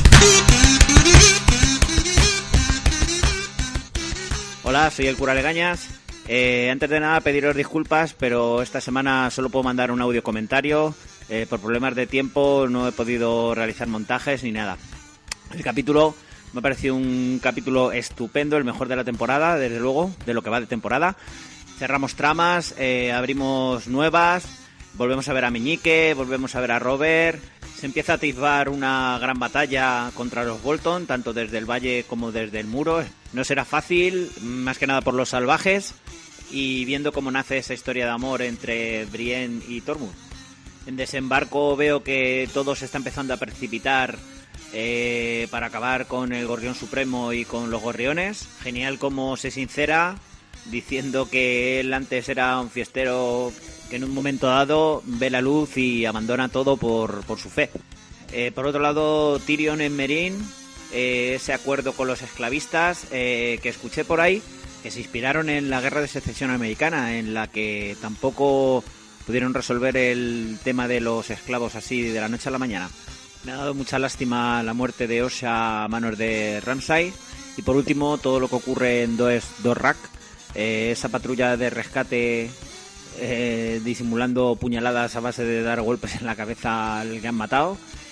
Hola, soy el cura Legañas. Eh, antes de nada, pediros disculpas, pero esta semana solo puedo mandar un audio comentario. Eh, por problemas de tiempo no he podido realizar montajes ni nada. El capítulo me ha parecido un capítulo estupendo, el mejor de la temporada, desde luego, de lo que va de temporada. Cerramos tramas, eh, abrimos nuevas, volvemos a ver a Meñique, volvemos a ver a Robert. Se empieza a atisbar una gran batalla contra los Bolton, tanto desde el valle como desde el muro. No será fácil, más que nada por los salvajes, y viendo cómo nace esa historia de amor entre Brienne y Tormund. En Desembarco veo que todo se está empezando a precipitar eh, para acabar con el Gorrión Supremo y con los Gorriones. Genial cómo se sincera, diciendo que él antes era un fiestero que en un momento dado ve la luz y abandona todo por, por su fe. Eh, por otro lado, Tyrion en Meereen, eh, ese acuerdo con los esclavistas eh, que escuché por ahí, que se inspiraron en la Guerra de Secesión Americana, en la que tampoco pudieron resolver el tema de los esclavos así de la noche a la mañana. Me ha dado mucha lástima la muerte de Osha a manos de Ramsay. Y por último, todo lo que ocurre en Dothrak, eh, esa patrulla de rescate eh, disimulando puñaladas a base de dar golpes en la cabeza al que han matado.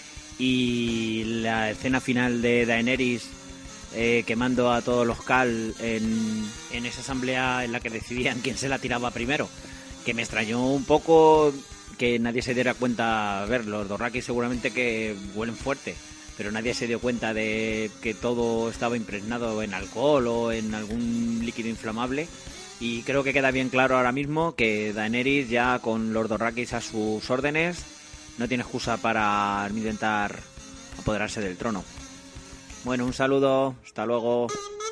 Y la escena final de Daenerys eh, quemando a todos los Khal en, en esa asamblea en la que decidían quién se la tiraba primero, que me extrañó un poco que nadie se diera cuenta. A ver, los Dothraki seguramente que huelen fuerte, pero nadie se dio cuenta de que todo estaba impregnado en alcohol o en algún líquido inflamable. Y creo que queda bien claro ahora mismo que Daenerys, ya con los Dothraki a sus órdenes, no tiene excusa para intentar apoderarse del trono. Bueno, un saludo, hasta luego.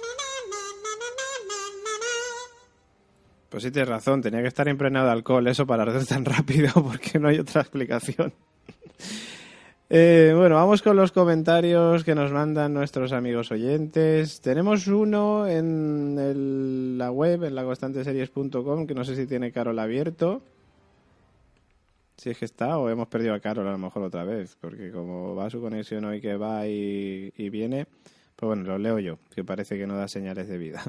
Pues sí tienes razón, tenía que estar impregnado de alcohol eso para arder tan rápido, porque no hay otra explicación. eh, bueno, vamos con los comentarios que nos mandan nuestros amigos oyentes. Tenemos uno en el, la web, en la constante series punto com, que no sé si tiene Carol abierto. Si es que está, o hemos perdido a Carol a lo mejor otra vez, porque como va su conexión hoy que va y, y viene, pues bueno, lo leo yo, que parece que no da señales de vida.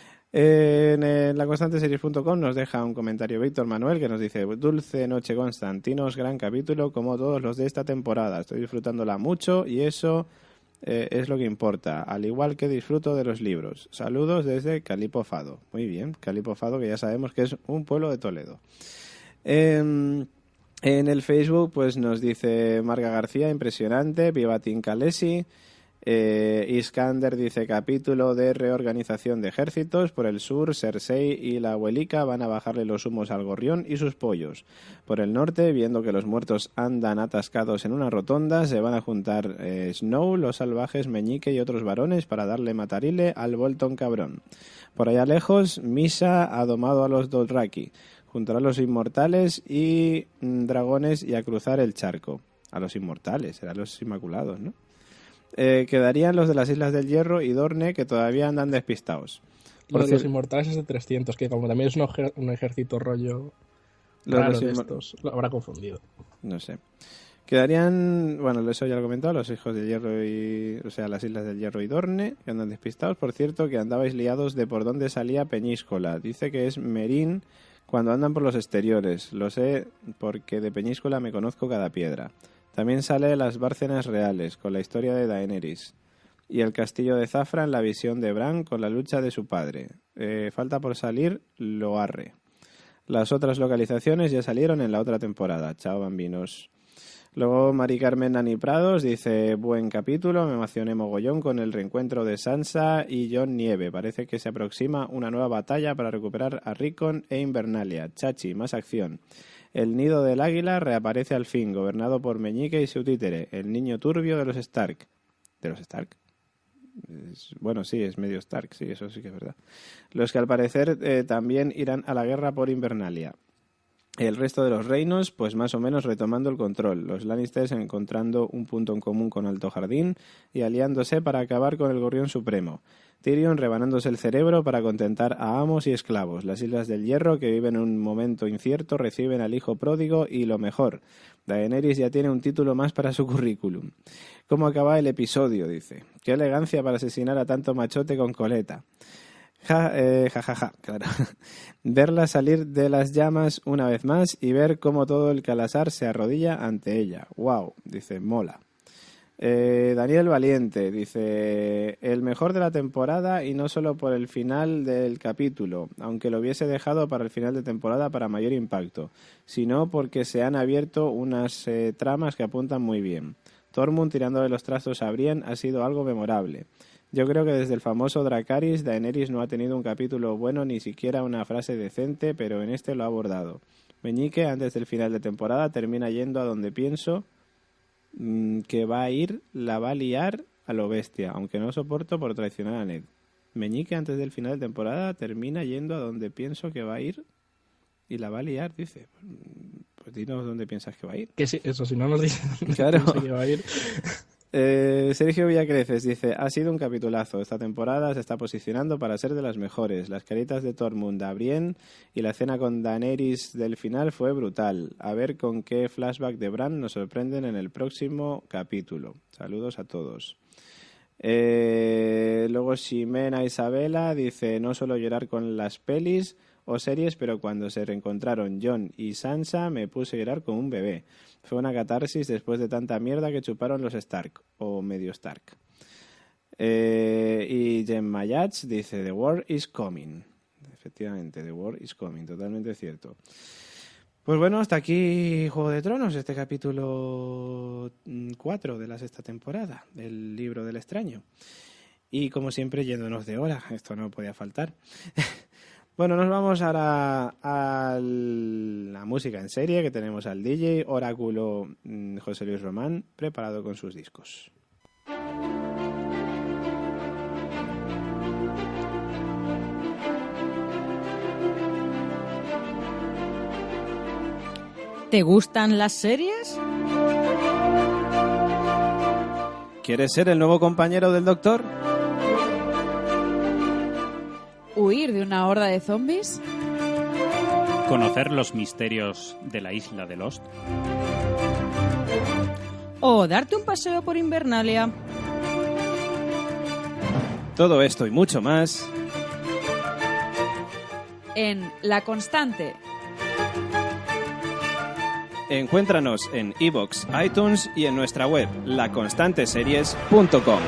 En, en la constante series punto com nos deja un comentario Víctor Manuel que nos dice: dulce noche Constantinos, gran capítulo como todos los de esta temporada, estoy disfrutándola mucho y eso eh, es lo que importa, al igual que disfruto de los libros. Saludos desde Calipo Fado. Muy bien, Calipo Fado, que ya sabemos que es un pueblo de Toledo. eh, En el Facebook pues nos dice Marga García, impresionante, viva Tim Khaleesi. Eh, Iskander dice: capítulo de reorganización de ejércitos. Por el sur, Cersei y la abuelica van a bajarle los humos al gorrión y sus pollos. Por el norte, viendo que los muertos andan atascados en una rotonda, se van a juntar eh, Snow, los salvajes, Meñique y otros varones para darle matarile al Bolton cabrón. Por allá lejos, Misa ha domado a los Dothraki, juntará a los inmortales y mm, dragones y a cruzar el charco. A los inmortales, serán los inmaculados, ¿no? Eh, quedarían los de las Islas del Hierro y Dorne, que todavía andan despistados. Lo de los inmortales es de trescientos, que como también es un, ejer- un ejército rollo raro de estos, lo habrá confundido. No sé. Quedarían, bueno, eso ya lo he comentado, los hijos del Hierro y, o sea, las Islas del Hierro y Dorne, que andan despistados. Por cierto, que andabais liados de por dónde salía Peñíscola. Dice que es Merín cuando andan por los exteriores. Lo sé porque de Peñíscola me conozco cada piedra. También sale las Bárcenas Reales, con la historia de Daenerys. Y el castillo de Zafra en la visión de Bran con la lucha de su padre. Eh, falta por salir Loarre. Las otras localizaciones ya salieron en la otra temporada. Chao, bambinos. Luego Mari Carmen Nani Prados dice: buen capítulo, me emocioné mogollón con el reencuentro de Sansa y Jon Nieve. Parece que se aproxima una nueva batalla para recuperar a Rickon e Invernalia. Chachi, más acción. El nido del águila reaparece al fin, gobernado por Meñique y su títere, el niño turbio de los Stark. ¿De los Stark? Es, bueno, sí, es medio Stark, sí, eso sí que es verdad. Los que al parecer eh, también irán a la guerra por Invernalia. El resto de los reinos, pues más o menos retomando el control. Los Lannisters encontrando un punto en común con Alto Jardín y aliándose para acabar con el Gorrión Supremo. Tyrion rebanándose el cerebro para contentar a amos y esclavos. Las Islas del Hierro, que viven un momento incierto, reciben al hijo pródigo y lo mejor. Daenerys ya tiene un título más para su currículum. ¿Cómo acaba el episodio? Dice. Qué elegancia para asesinar a tanto machote con coleta. Ja, eh, ja, ja, ja, claro. Verla salir de las llamas una vez más y ver cómo todo el Calasar se arrodilla ante ella. Wow, dice, mola. Eh, Daniel Valiente dice: el mejor de la temporada y no solo por el final del capítulo, aunque lo hubiese dejado para el final de temporada para mayor impacto, sino porque se han abierto unas eh, tramas que apuntan muy bien. Tormund tirando de los trastos a Brienne ha sido algo memorable. Yo creo que desde el famoso Dracarys, Daenerys no ha tenido un capítulo bueno, ni siquiera una frase decente, pero en este lo ha abordado. Meñique, antes del final de temporada, termina yendo a donde pienso mmm, que va a ir, la va a liar a lo bestia, aunque no soporto por traicionar a Ned. Meñique, antes del final de temporada, termina yendo a donde pienso que va a ir y la va a liar, dice. Pues dinos dónde piensas que va a ir. Que sí, eso, si no nos dicen dónde claro. piensa que va a ir... Eh, Sergio Villacreces dice: ha sido un capitulazo, esta temporada se está posicionando para ser de las mejores, las caritas de Tormund a Brienne y la cena con Daenerys del final fue brutal, a ver con qué flashback de Bran nos sorprenden en el próximo capítulo. Saludos a todos. Eh, luego Ximena Isabela dice: no suelo llorar con las pelis o series, pero cuando se reencontraron Jon y Sansa me puse a llorar como un bebé. Fue una catarsis después de tanta mierda que chuparon los Stark, o medio Stark. Eh, y Jen Mayach dice: The war is coming. Efectivamente, The war is coming, totalmente cierto. Pues bueno, hasta aquí Juego de Tronos, este capítulo cuatro de la sexta temporada, del libro del extraño. Y como siempre, yéndonos de hora, esto no podía faltar. Bueno, nos vamos ahora a la música en serie, que tenemos al D J Oráculo José Luis Román, preparado con sus discos. ¿Te gustan las series? ¿Quieres ser el nuevo compañero del Doctor? ¿Huir de una horda de zombies? conocer los misterios de la isla de Lost, o darte un paseo por Invernalia. Todo esto y mucho más en La Constante. Encuéntranos en iVoox, iTunes y en nuestra web, la constante series punto com.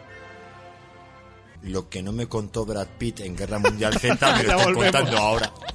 Lo que no me contó Brad Pitt en Guerra Mundial Z me lo estoy contando ahora.